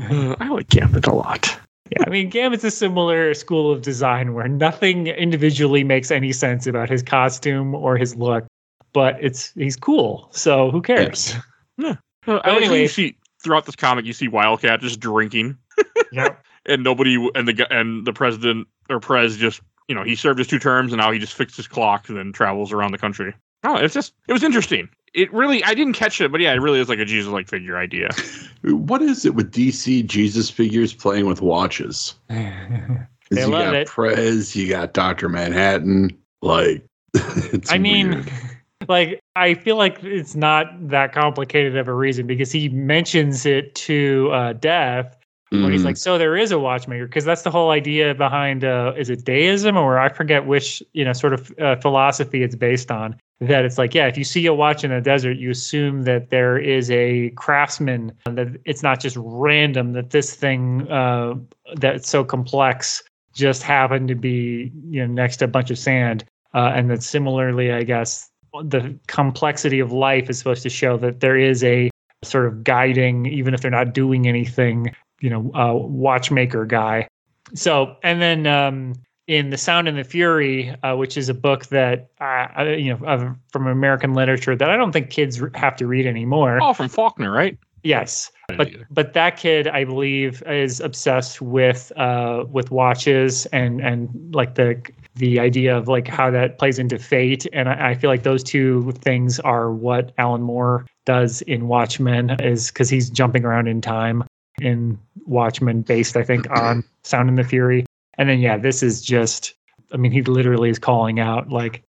I like Gambit a lot. Yeah, I mean, Gambit's a similar school of design where nothing individually makes any sense about his costume or his look, but it's he's cool. So who cares? I like how anyway- you see throughout this comic, you see Wildcat just drinking, Yep. and nobody and the gu- and the president or Prez just you know he served his two terms and now he just fixed his clock and then travels around the country. Oh, it's just it was interesting. It really I didn't catch it, but yeah, it really is like a Jesus-like figure idea. What is it with D C Jesus figures playing with watches? 'Cause They you love got it. Prez, you got Doctor Manhattan. Like, it's I mean, weird. like, I feel like it's not that complicated of a reason because he mentions it to uh, Death. Where he's Mhm. like, so there is a watchmaker, because that's the whole idea behind, uh, is it deism or I forget which, you know, sort of uh, philosophy it's based on. That it's like, yeah, if you see a watch in the desert, you assume that there is a craftsman, and that it's not just random, that this thing uh, that's so complex just happened to be, you know, next to a bunch of sand. Uh, and that similarly, I guess, the complexity of life is supposed to show that there is a sort of guiding, even if they're not doing anything, you know, uh, watchmaker guy. So, and then um, in The Sound and the Fury, uh, which is a book that, uh, I- you know, uh, from American literature that I don't think kids re- have to read anymore. Oh, from Faulkner, right? Yes. I But didn't either. but that kid, I believe, is obsessed with uh, with watches and and like the the idea of like how that plays into fate. And I, I feel like those two things are what Alan Moore does in Watchmen, is because he's jumping around in time in Watchmen, based, I think, on Sound and the Fury. And then yeah, this is just, I mean, he literally is calling out like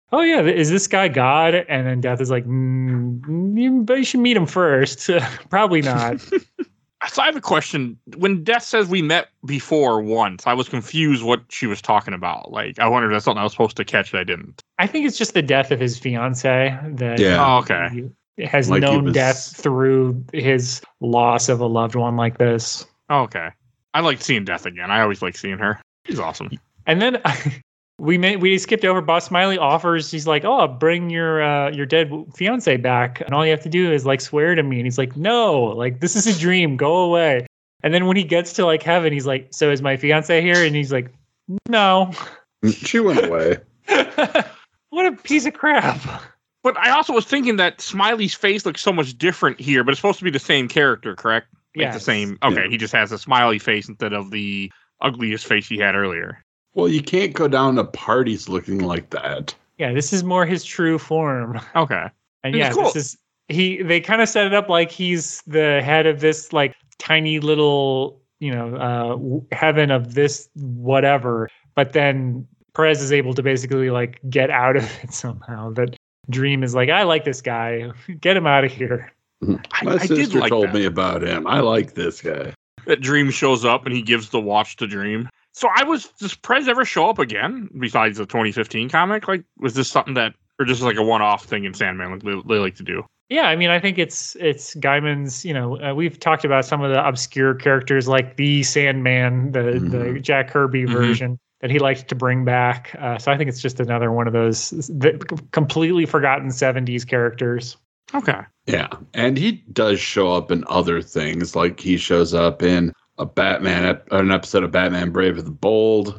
oh yeah, is this guy God? And then Death is like, mm, you, but you should meet him first. Probably not. So I have a question. When Death says we met before once, I was confused what she was talking about. Like, I wondered if that's something I was supposed to catch that I didn't. I think it's just the death of his fiance that Yeah. Oh, okay. he has Like it known was- death through his loss of a loved one like this. Oh, okay. I like seeing Death again. I always like seeing her. She's awesome. And then we made, we skipped over. Boss Smiley offers. He's like, "Oh, bring your uh, your dead fiance back, and all you have to do is like swear to me." And he's like, "No, like this is a dream. Go away." And then when he gets to like heaven, he's like, "So is my fiance here?" And he's like, "No." She went away. What a piece of crap. But I also was thinking that Smiley's face looks so much different here, but it's supposed to be the same character, correct? Like Yes. the same. Okay, Yeah. he just has a smiley face instead of the ugliest face he had earlier. Well, you can't go down to parties looking like that. Yeah, this is more his true form. Okay. And It's yeah, cool. this is he. They kind of set it up like he's the head of this like tiny little, you know, uh, w- heaven of this whatever. But then Perez is able to basically like get out of it somehow. That Dream is like, I like this guy. Get him out of here. My I, I did sister like told that. me about him. I like this guy. that Dream shows up and he gives the watch to Dream. So I was, does Prez ever show up again besides the twenty fifteen comic? Like, was this something that, or just like a one-off thing in Sandman like they, they like to do? Yeah, I mean, I think it's it's Gaiman's. You know, uh, we've talked about some of the obscure characters like the Sandman, the the Mhm. Jack Kirby Mhm. version that he likes to bring back. Uh, so I think it's just another one of those the completely forgotten seventies characters. Okay. Yeah. And he does show up in other things. Like he shows up in a Batman, ep- an episode of Batman Brave and the Bold.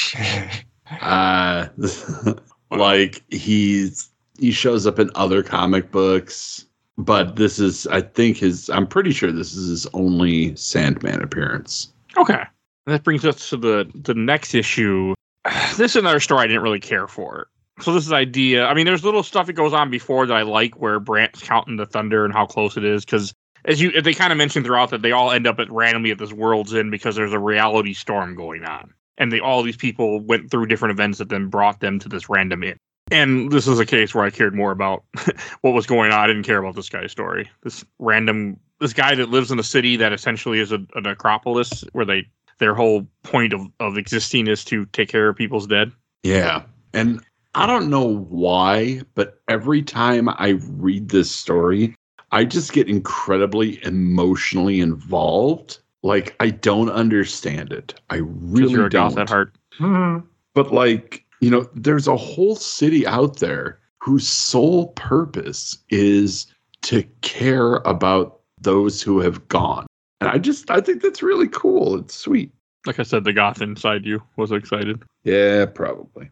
Uh, like he's, he shows up in other comic books. But this is, I think his, I'm pretty sure this is his only Sandman appearance. Okay. And that brings us to the, the next issue. This is another story I didn't really care for. So this is idea. I mean, there's little stuff that goes on before that I like, where Brant's counting the thunder and how close it is. Because as you, they kind of mentioned throughout that they all end up at randomly at this World's End because there's a reality storm going on, and they all these people went through different events that then brought them to this random inn. And this is a case where I cared more about what was going on. I didn't care about this guy's story. This random, this guy that lives in a city that essentially is a, a necropolis, where they their whole point of, of existing is to take care of people's dead. Yeah. And I don't know why, but every time I read this story, I just get incredibly emotionally involved. Like, I don't understand it. I really You're a don't. goth at heart. Mhm. But, like, you know, there's a whole city out there whose sole purpose is to care about those who have gone. And I just, I think that's really cool. It's sweet. Like I said, the goth inside you was excited. Yeah, probably.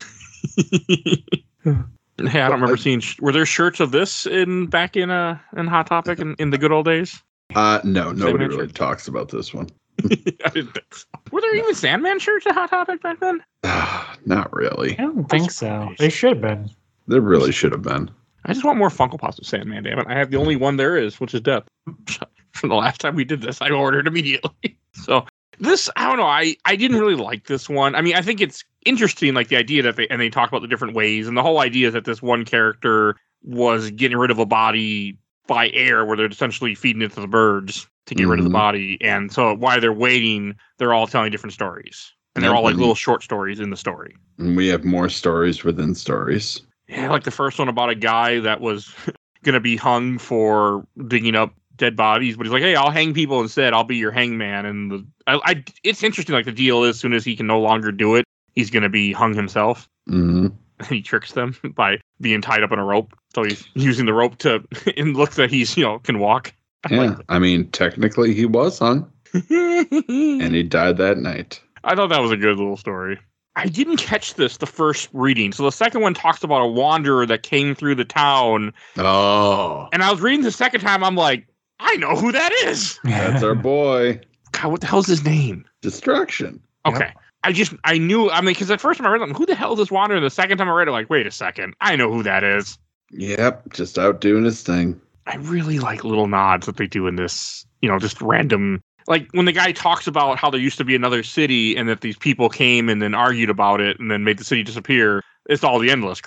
Hey, I don't remember seeing. Sh- were there shirts of this in back in uh in Hot Topic in, in the good old days? Uh, no, nobody Sandman really shirt? talks about this one. I didn't think so. Were there even Sandman shirts at Hot Topic back then? Not really. I don't think so. surprised. They should have been. There really should have been. I just want more Funko Pops of Sandman. Damn it! I have the only one there is, which is Death. From the last time we did this, I ordered immediately. So this, I don't know. I I didn't really like this one. I mean, I think it's interesting, like the idea that they and they talk about the different ways, and the whole idea is that this one character was getting rid of a body by air, where they're essentially feeding it to the birds to get rid of the Mhm. body, and so while they're waiting, they're all telling different stories, and they're all like Mhm. little short stories in the story. And we have more stories within stories. Yeah, like the first one about a guy that was gonna be hung for digging up dead bodies, but he's like, "Hey, I'll hang people instead. I'll be your hangman." And the, I, I, it's interesting. Like the deal is, as soon as he can no longer do it, he's gonna be hung himself. hmm And he tricks them by being tied up in a rope. So he's using the rope to, and looks that he's you know can walk. I Yeah, like I mean, technically he was hung, that. and he died that night. I thought that was a good little story. I didn't catch this the first reading. So the second one talks about a wanderer that came through the town. Oh, And I was reading the second time, I'm like, I know who that is. that's our boy. God, what the hell's his name? Destruction. Okay. I just, I knew, I mean, because the first time I read it, I'm like, who the hell is this wanderer? The second time I read it, like, wait a second. I know who that is. Yep, just out doing his thing. I really like little nods that they do in this, you know, just random. Like when the guy talks about how there used to be another city and that these people came and then argued about it and then made the city disappear. It's all the Endless, correct?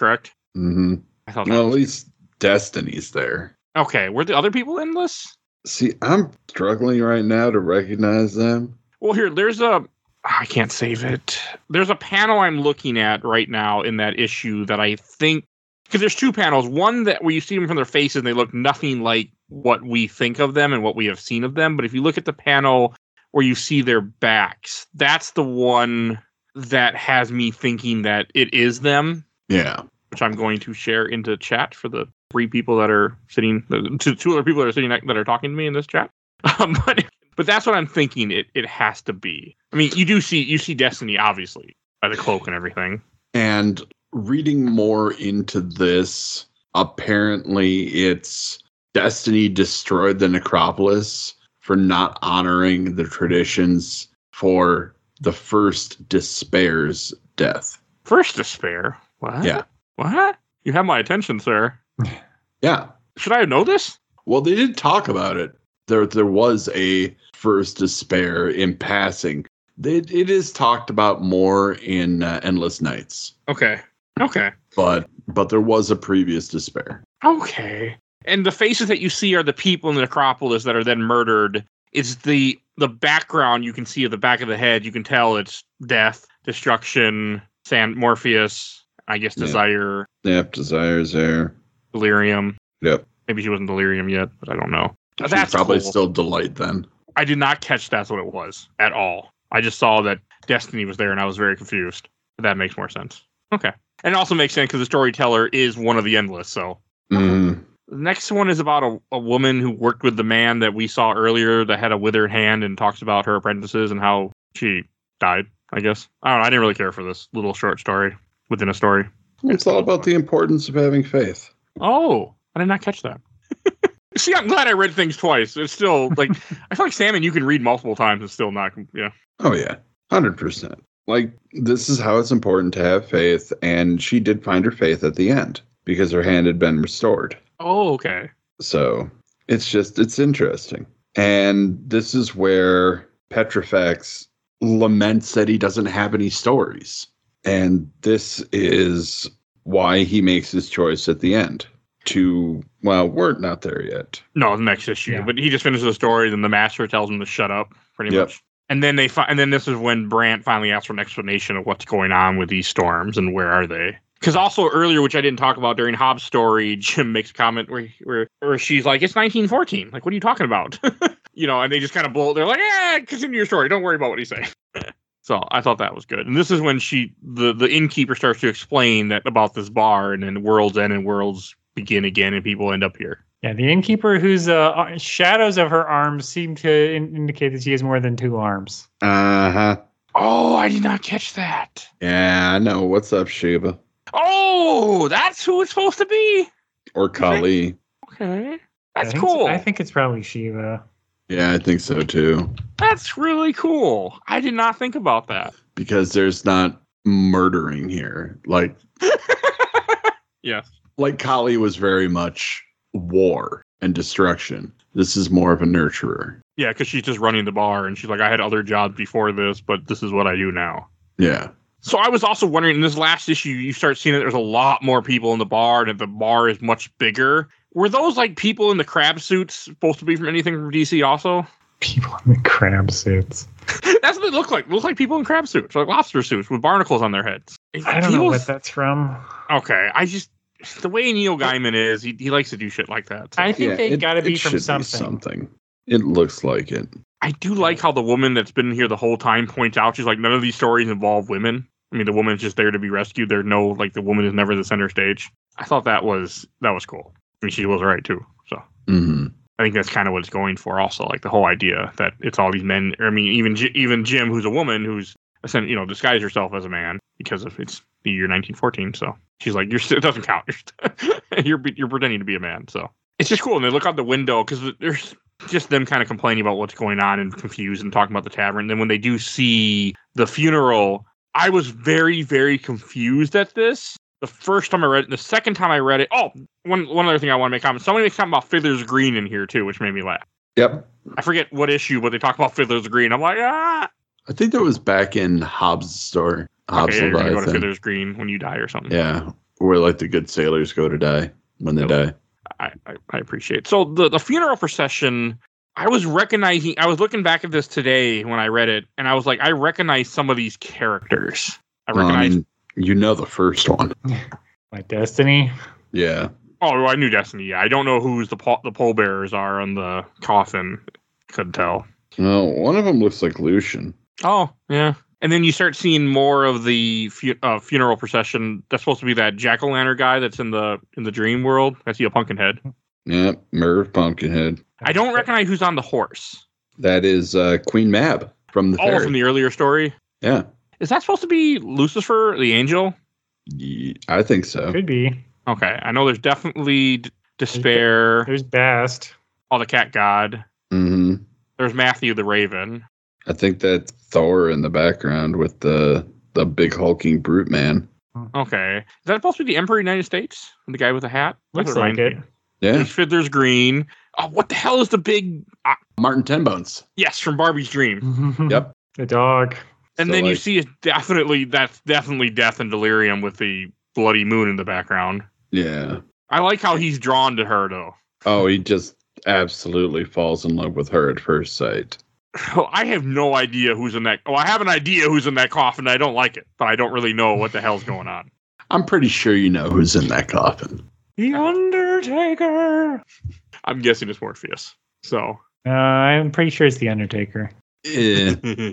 Mm-hmm. I thought that Well, at was- least Destiny's there. Okay, were the other people endless? See, I'm struggling right now to recognize them. Well, here, there's a. I can't save it. There's a panel I'm looking at right now in that issue that I think. Because there's two panels. One that where you see them from their faces and they look nothing like what we think of them and what we have seen of them. But if you look at the panel where you see their backs, that's the one that has me thinking that it is them, Yeah. which I'm going to share into chat for the three people that are sitting, the two, two other people that are sitting that are talking to me in this chat. Um, but but that's what I'm thinking. It it has to be. I mean, you do see you see Destiny obviously by the cloak and everything. And reading more into this, apparently it's Destiny destroyed the necropolis for not honoring the traditions for the first Despair's death. First Despair. What? Yeah. What? You have my attention, sir. Yeah. Should I know this? Well, they did talk about it. There, there was a first Despair in passing. It, it is talked about more in uh, Endless Nights, Okay. Okay. but but there was a previous Despair. Okay. And the faces that you see are the people in the necropolis that are then murdered. It's the the background you can see at the back of the head. You can tell it's death, destruction, San Morpheus, I guess Yeah. Desire, Yep, Desire's there. Delirium. Yep. Maybe she wasn't Delirium yet, but I don't know. She's That's probably cool. still Delight then. I did not catch that's what it was at all. I just saw that Destiny was there and I was very confused. But that makes more sense. Okay. And it also makes sense because the storyteller is one of the Endless, so. Mm. The next one is about a, a woman who worked with the man that we saw earlier that had a withered hand and talks about her apprentices and how she died, I guess. I don't know. I didn't really care for this little short story within a story. It's all about the importance of having faith. Oh, I did not catch that. See, I'm glad I read things twice. It's still like, I feel like Salmon, you can read multiple times and still not, yeah. Oh, yeah. one hundred percent. Like, this is how it's important to have faith. And she did find her faith at the end because her hand had been restored. Oh, okay. So it's just, it's interesting. And this is where Petrifex laments that he doesn't have any stories. And this is why he makes his choice at the end. To, well, we're not there yet. No, the next issue. Yeah. But he just finishes the story, then the master tells him to shut up, pretty Yep. much. And then they fi- and then this is when Brant finally asks for an explanation of what's going on with these storms and where are they. Because also earlier, which I didn't talk about during Hobbs' story, Jim makes a comment where where where she's like, "It's nineteen fourteen. Like, what are you talking about?" You know, and they just kind of blow. They're like, "Yeah, continue your story. Don't worry about what he's saying." So I thought that was good. And this is when she the the innkeeper starts to explain that about this bar, and then worlds end and worlds begin again, and people end up here. Yeah, the innkeeper whose uh, shadows of her arms seem to in- indicate that she has more than two arms. Uh-huh. Oh, I did not catch that. Yeah, I know. What's up, Shiva? Oh, that's who it's supposed to be. Or Kali. Okay. I That's think cool. I think it's probably Shiva. Yeah, I think so too. That's really cool. I did not think about that. Because there's not murdering here. Like, Yes. like Kali was very much war and destruction. This is more of a nurturer. Yeah, because she's just running the bar and she's like, I had other jobs before this, but this is what I do now. Yeah. So I was also wondering, in this last issue, you start seeing that there's a lot more people in the bar and that the bar is much bigger. Were those like people in the crab suits supposed to be from anything from D C also? People in the crab suits. That's what they look like. They look like people in crab suits, like lobster suits with barnacles on their heads. I don't know Feels- what that's from. Okay, I just, the way Neil Gaiman is, he, he likes to do shit like that. So. I think they it- got to be it from should something. something. It looks like it. I do like how the woman that's been here the whole time points out, she's like, none of these stories involve women. I mean, the woman is just there to be rescued. There's no, like, the woman is never the center stage. I thought that was, that was cool. I mean, she was right, too. So hmm I think that's kind of what it's going for also, like, the whole idea that it's all these men. I mean, even J- even Jim, who's a woman, who's, you know, disguised herself as a man because of it's the year nineteen fourteen. So she's like, you're still, it doesn't count. You're, st- you're, you're pretending to be a man. So it's just cool. And they look out the window because there's just them kind of complaining about what's going on and confused and talking about the tavern. And then when they do see the funeral, I was very, very confused at this. The first time I read it, the second time I read it, oh, one one other thing I want to make comment. Somebody makes comment about Fiddler's Green in here too, which made me laugh. Yep. I forget what issue, but they talk about Fiddler's Green. I'm like, ah. I think that was back in Hobbs' story. Hobbs Okay, you're gonna go to Leviathan. Fiddler's Green when you die or something. Yeah. where like the good sailors go to die when they die. I, I, I appreciate it. So the, the funeral procession, I was recognizing, I was looking back at this today when I read it, and I was like, I recognize some of these characters. I Well, I recognize. mean, you know the first one. My Destiny. Yeah. Oh, I knew Destiny. Yeah, I don't know who's the pole, the pole bearers are on the coffin. Couldn't tell. Well, one of them looks like Lucian. Oh, yeah. And then you start seeing more of the fu- uh, funeral procession. That's supposed to be that jack-o'-lantern guy that's in the in the dream world. I see a Pumpkinhead. Yep, Merv Pumpkinhead. I don't recognize who's on the horse. That is uh, Queen Mab from the Oh, fairy. from the earlier story. Yeah, Is that supposed to be Lucifer, the angel? Ye- I think so. Could be. Okay, I know there's definitely D- Despair. There's Bast. Oh, the cat god. hmm There's Matthew the Raven. I think that Thor in the background with the the big hulking brute man. Okay, is that supposed to be the Emperor of the United States? The guy with the hat? Looks That's what like reminds it. me. Yeah, There's Fiddler's Green. Oh, what the hell is the big? Uh, Martin Tenbones. yes, from Barbie's Dream. Yep. The dog. And So, then you like- see it's definitely that's definitely Death and Delirium with the bloody moon in the background. Yeah. I like how he's drawn to her though. Oh, he just absolutely falls in love with her at first sight. Oh, I have no idea who's in that. Oh, I have an idea who's in that coffin. I don't like it, but I don't really know what the hell's going on. I'm pretty sure you know who's in that coffin. The Undertaker. I'm guessing it's Morpheus. So Uh, I'm pretty sure it's the Undertaker. Eh, yeah,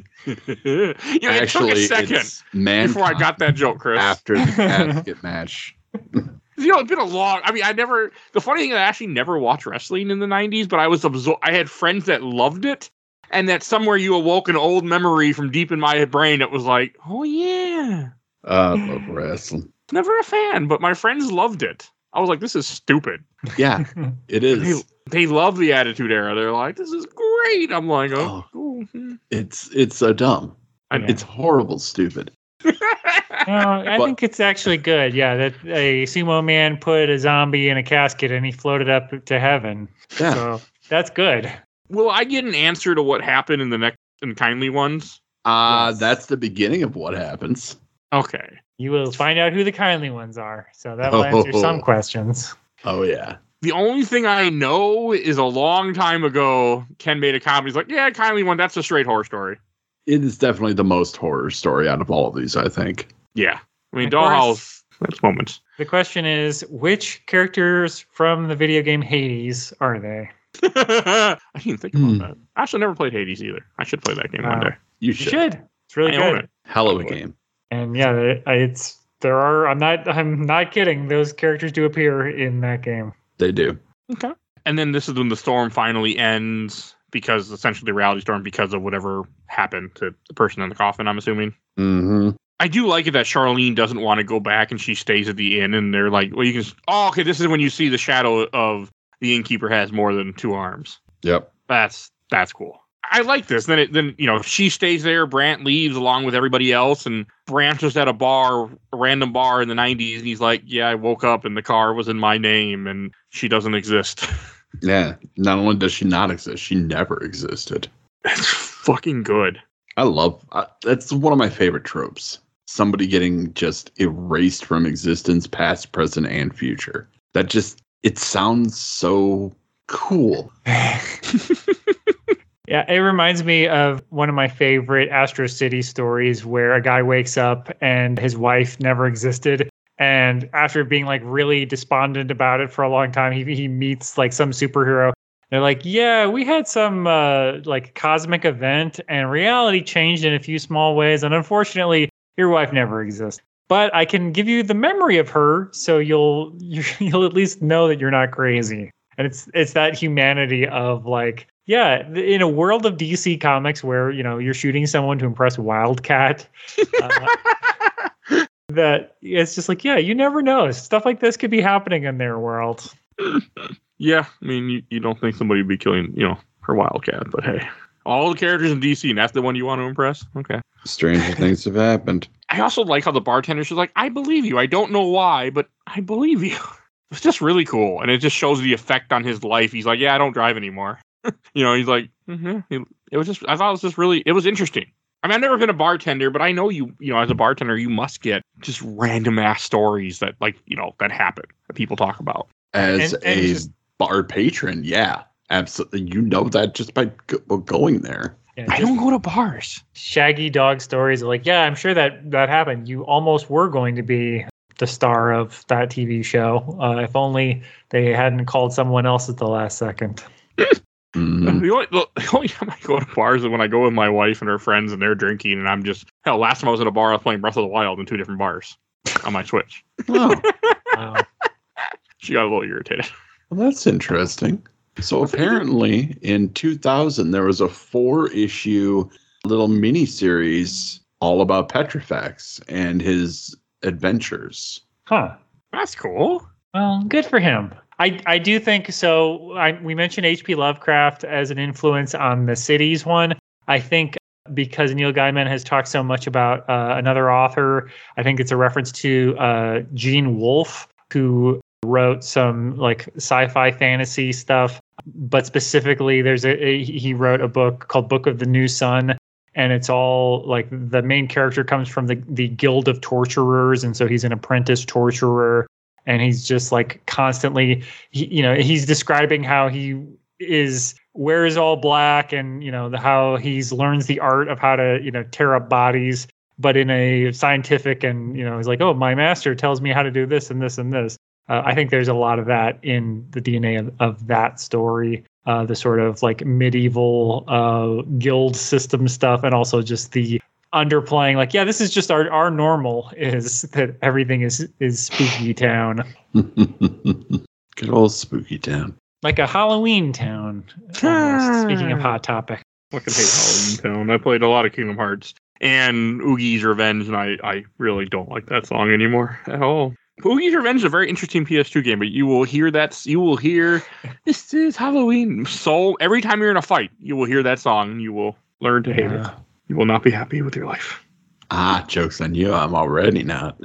it actually, took a second it's man before I got that joke, Chris. after the casket match. You know, it's been a long. I mean, I never. The funny thing, I actually never watched wrestling in the nineties, but I was absor- I had friends that loved it, and that somewhere you awoke an old memory from deep in my brain. It was like, oh yeah, Uh, I love wrestling. never a fan, but my friends loved it. I was like, this is stupid. Yeah, it They, is. they love the Attitude Era. They're like, this is great. I'm like, oh, Oh. cool. Hmm. It's it's so dumb. I- Yeah. It's horrible, stupid. No, I But- think it's actually good. Yeah, that a sumo man put a zombie in a casket and he floated up to heaven. Yeah. So that's good. Will I get an answer to what happened in the next in Kindly Ones? Uh Yes. that's the beginning of what happens. Okay. You will find out who the kindly ones are. So that will answer some questions. Oh yeah. The only thing I know is a long time ago, Ken made a comment. He's like, yeah, Kindly One, that's a straight horror story. It is definitely the most horror story out of all of these, I think. Yeah. I mean, Of course. Dollhouse, that's moments. The question is, which characters from the video game Hades are they? I didn't think about Hmm. that. I actually never played Hades either. I should play that game one Wow. day. You You should. should. It's really I own good. it. Hell of a Probably. game. And yeah, it- it's there are. I'm not. I'm not kidding. Those characters do appear in that game. They do. Okay. And then this is when the storm finally ends because essentially the reality storm because of whatever happened to the person in the coffin, I'm assuming. Mm-hmm. I do like it that Charlene doesn't want to go back and she stays at the inn and they're like, well, you can. Oh, okay. This is when you see the shadow of the innkeeper has more than two arms. Yep. That's that's cool. I like this. Then it then you know she stays there. Brant leaves along with everybody else, and Brant was at a bar, a random bar in the nineties, and he's like, "Yeah, I woke up and the car was in my name, and she doesn't exist." Yeah. Not only does she not exist, she never existed. That's fucking good. I love uh, that's one of my favorite tropes. Somebody getting just erased from existence, past, present, and future. That just it sounds so cool. Yeah, it reminds me of one of my favorite Astro City stories where a guy wakes up and his wife never existed. And after being like really despondent about it for a long time, he he meets like some superhero. They're like, yeah, we had some uh, like cosmic event and reality changed in a few small ways. And unfortunately, your wife never exists. But I can give you the memory of her, so you'll you'll at least know that you're not crazy. And it's it's that humanity of like, yeah, in a world of D C comics where, you know, you're shooting someone to impress Wildcat, uh, that it's just like, yeah, you never know. Stuff like this could be happening in their world. Yeah, I mean, you, you don't think somebody would be killing, you know, her Wildcat, but hey, all the characters in D C, and that's the one you want to impress. Okay. Stranger things have happened. I also like how the bartender's just like, I believe you. I don't know why, but I believe you. It's just really cool. And it just shows the effect on his life. He's like, yeah, I don't drive anymore. You know, he's like, mm-hmm. It was just, I thought it was just really, it was interesting. I mean, I've never been a bartender, but I know you, you know, as a bartender, you must get just random ass stories that like, you know, that happen that people talk about. As And- and a just- bar patron, yeah, absolutely. You know that just by go- going there. Yeah, I just don't go to bars. shaggy dog stories are like, yeah, I'm sure that that happened. You almost were going to be the star of that T V show. Uh, if only they hadn't called someone else at the last second. Mhm. The, only, the only time I go to bars is when I go with my wife and her friends and they're drinking, and I'm just hell. Last time I was at a bar, I was playing Breath of the Wild in two different bars on my Switch. Oh, Wow. She got a little irritated. well, that's interesting. So apparently, in two thousand, there was a four-issue little mini-series all about Petrifax and his adventures. Huh. That's cool. Well, good for him. I, I do think so. I, we mentioned H P Lovecraft as an influence on the Cities one. I think because Neil Gaiman has talked so much about uh, another author, I think it's a reference to uh, Gene Wolfe, who wrote some like sci-fi fantasy stuff. But specifically, there's a, a he wrote a book called Book of the New Sun. And it's all like the main character comes from the, the Guild of Torturers. And so he's an apprentice torturer. And he's just like constantly, he, you know, he's describing how he is, wears all black and, you know, the, how he's learns the art of how to, you know, tear up bodies, but in a scientific and, you know, he's like, oh, my master tells me how to do this and this and this. Uh, I think there's a lot of that in the D N A of, of that story. Uh, the sort of like medieval uh, guild system stuff, and also just the underplaying, like, yeah, this is just our our normal is that everything is is spooky town, Good old spooky town. like a Halloween town. Almost. Speaking of Hot Topic, Fucking hate Halloween Town. I played a lot of Kingdom Hearts and Oogie's Revenge, and I, I really don't like that song anymore at all. Oogie's Revenge is a very interesting P S two game, but you will hear that you will hear this is Halloween. So every time you're in a fight, you will hear that song and you will learn to hate it. Yeah. You will not be happy with your life. Ah, joke's on you. I'm already not.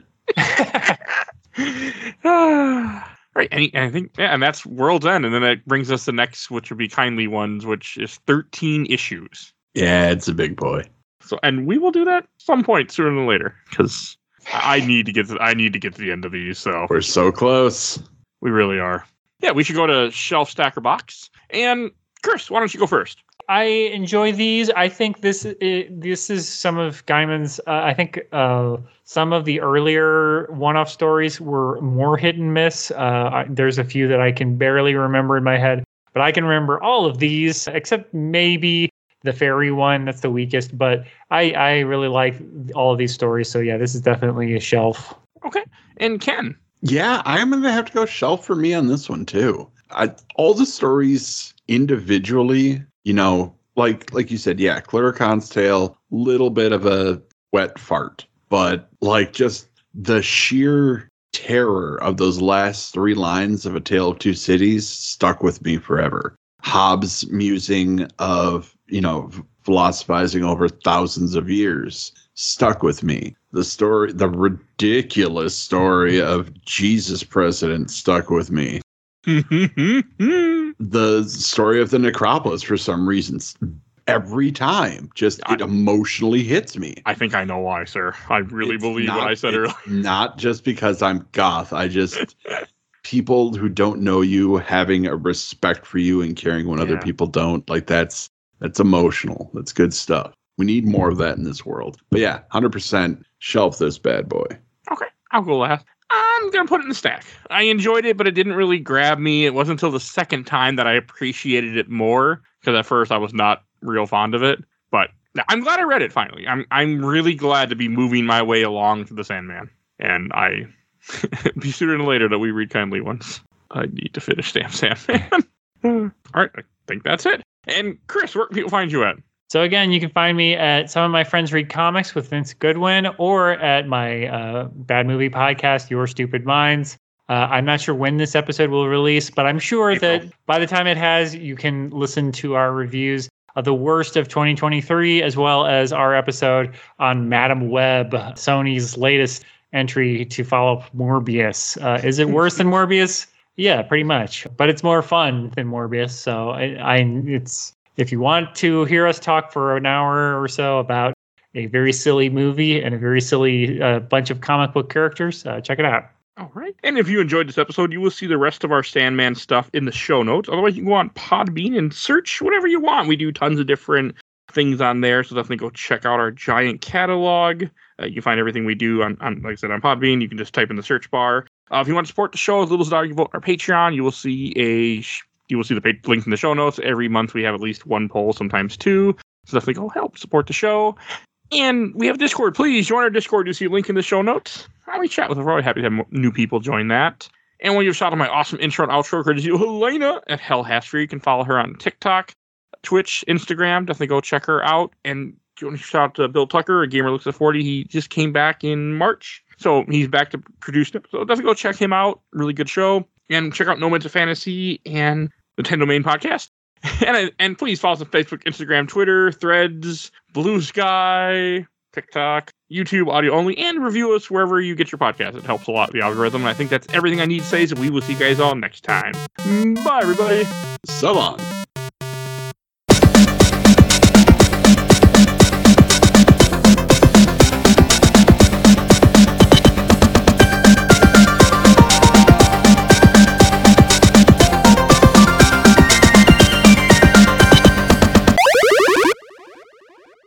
Ah. Right, and I think, yeah, and that's World's End, and then it brings us the next, which would be Kindly Ones, which is thirteen issues. Yeah, it's a big boy. So, and we will do that some point sooner than later, because I need to get to, I need to get to the end of these. So We're so close. we really are. Yeah, we should go to Shelf Stacker Box. And Chris, why don't you go first? I enjoy these. I think this i this is some of Gaiman's. Uh, I think uh, some of the earlier one-off stories were more hit and miss. Uh, I, there's a few that I can barely remember in my head, but I can remember all of these except maybe the fairy one. That's the weakest, but I I really like all of these stories. So yeah, this is definitely a shelf. Okay. And Ken. Yeah, I'm going to have to go shelf for me on this one, too. I, all the stories individually, you know, like like you said, yeah, Cluricaune's Tale, little bit of a wet fart. But, like, just the sheer terror of those last three lines of A Tale of Two Cities stuck with me forever. Hobbes' musing of, you know, philosophizing over thousands of years stuck with me. The story, the ridiculous story of Jesus President stuck with me. The story of the Necropolis, for some reasons, every time, just it emotionally hits me. I think I know why, sir. I really It's believe not- what I said it's earlier. Not just because I'm goth. I just people who don't know you having a respect for you and caring when other Yeah. people don't. Like that's that's emotional. That's good stuff. We need more of that in this world. But yeah, one hundred percent shelf this bad boy. Okay, I'll go last. I'm going to put it in the stack. I enjoyed it, but it didn't really grab me. It wasn't until the second time that I appreciated it more, because at first I was not real fond of it. But I'm glad I read it finally. I'm I'm really glad to be moving my way along to the Sandman. And I be sooner than later that we read Kindly Ones. I need to finish Damn Sandman. All right, I think that's it. And Chris, where can people find you at? So again, you can find me at Some of My Friends Read Comics with Vince Goodwin, or at my uh, Bad Movie podcast, Your Stupid Minds. Uh, I'm not sure when this episode will release, but I'm sure April. that by the time it has, you can listen to our reviews of the worst of twenty twenty-three, as well as our episode on Madam Web, Sony's latest entry to follow up Morbius. Uh, is it worse than Morbius? Yeah, pretty much, but it's more fun than Morbius. So I, I it's. If you want to hear us talk for an hour or so about a very silly movie and a very silly uh, bunch of comic book characters. Uh, check it out. All right. And if you enjoyed this episode, you will see the rest of our Sandman stuff in the show notes. Otherwise, you can go on Podbean and search whatever you want. We do tons of different things on there, so definitely go check out our giant catalog. Uh, you can find everything we do on, on, like I said, on Podbean. You can just type in the search bar. Uh, if you want to support the show, as little as a dollar you vote on our Patreon, you will see a you will see the pa- link in the show notes. Every month we have at least one poll, sometimes two. So definitely go help support the show. And we have Discord. Please join our Discord. You see a link in the show notes. I'll be chat with. We're always happy to have new people join that. And when you've shot on my awesome intro and outro, courtesy of Helena at Hell Hastry. You can follow her on TikTok, Twitch, Instagram. Definitely go check her out. And shout out to Bill Tucker, a Gamer Looks at forty. He just came back in March. So he's back to produce it. So definitely go check him out. Really good show. And check out Nomads of Fantasy and Nintendo Main Podcast. And and please follow us on Facebook, Instagram, Twitter, Threads, Blue Sky, TikTok, YouTube, audio only, and review us wherever you get your podcast. It helps a lot, the algorithm. And I think that's everything I need to say, so we will see you guys all next time. Bye, everybody. So long.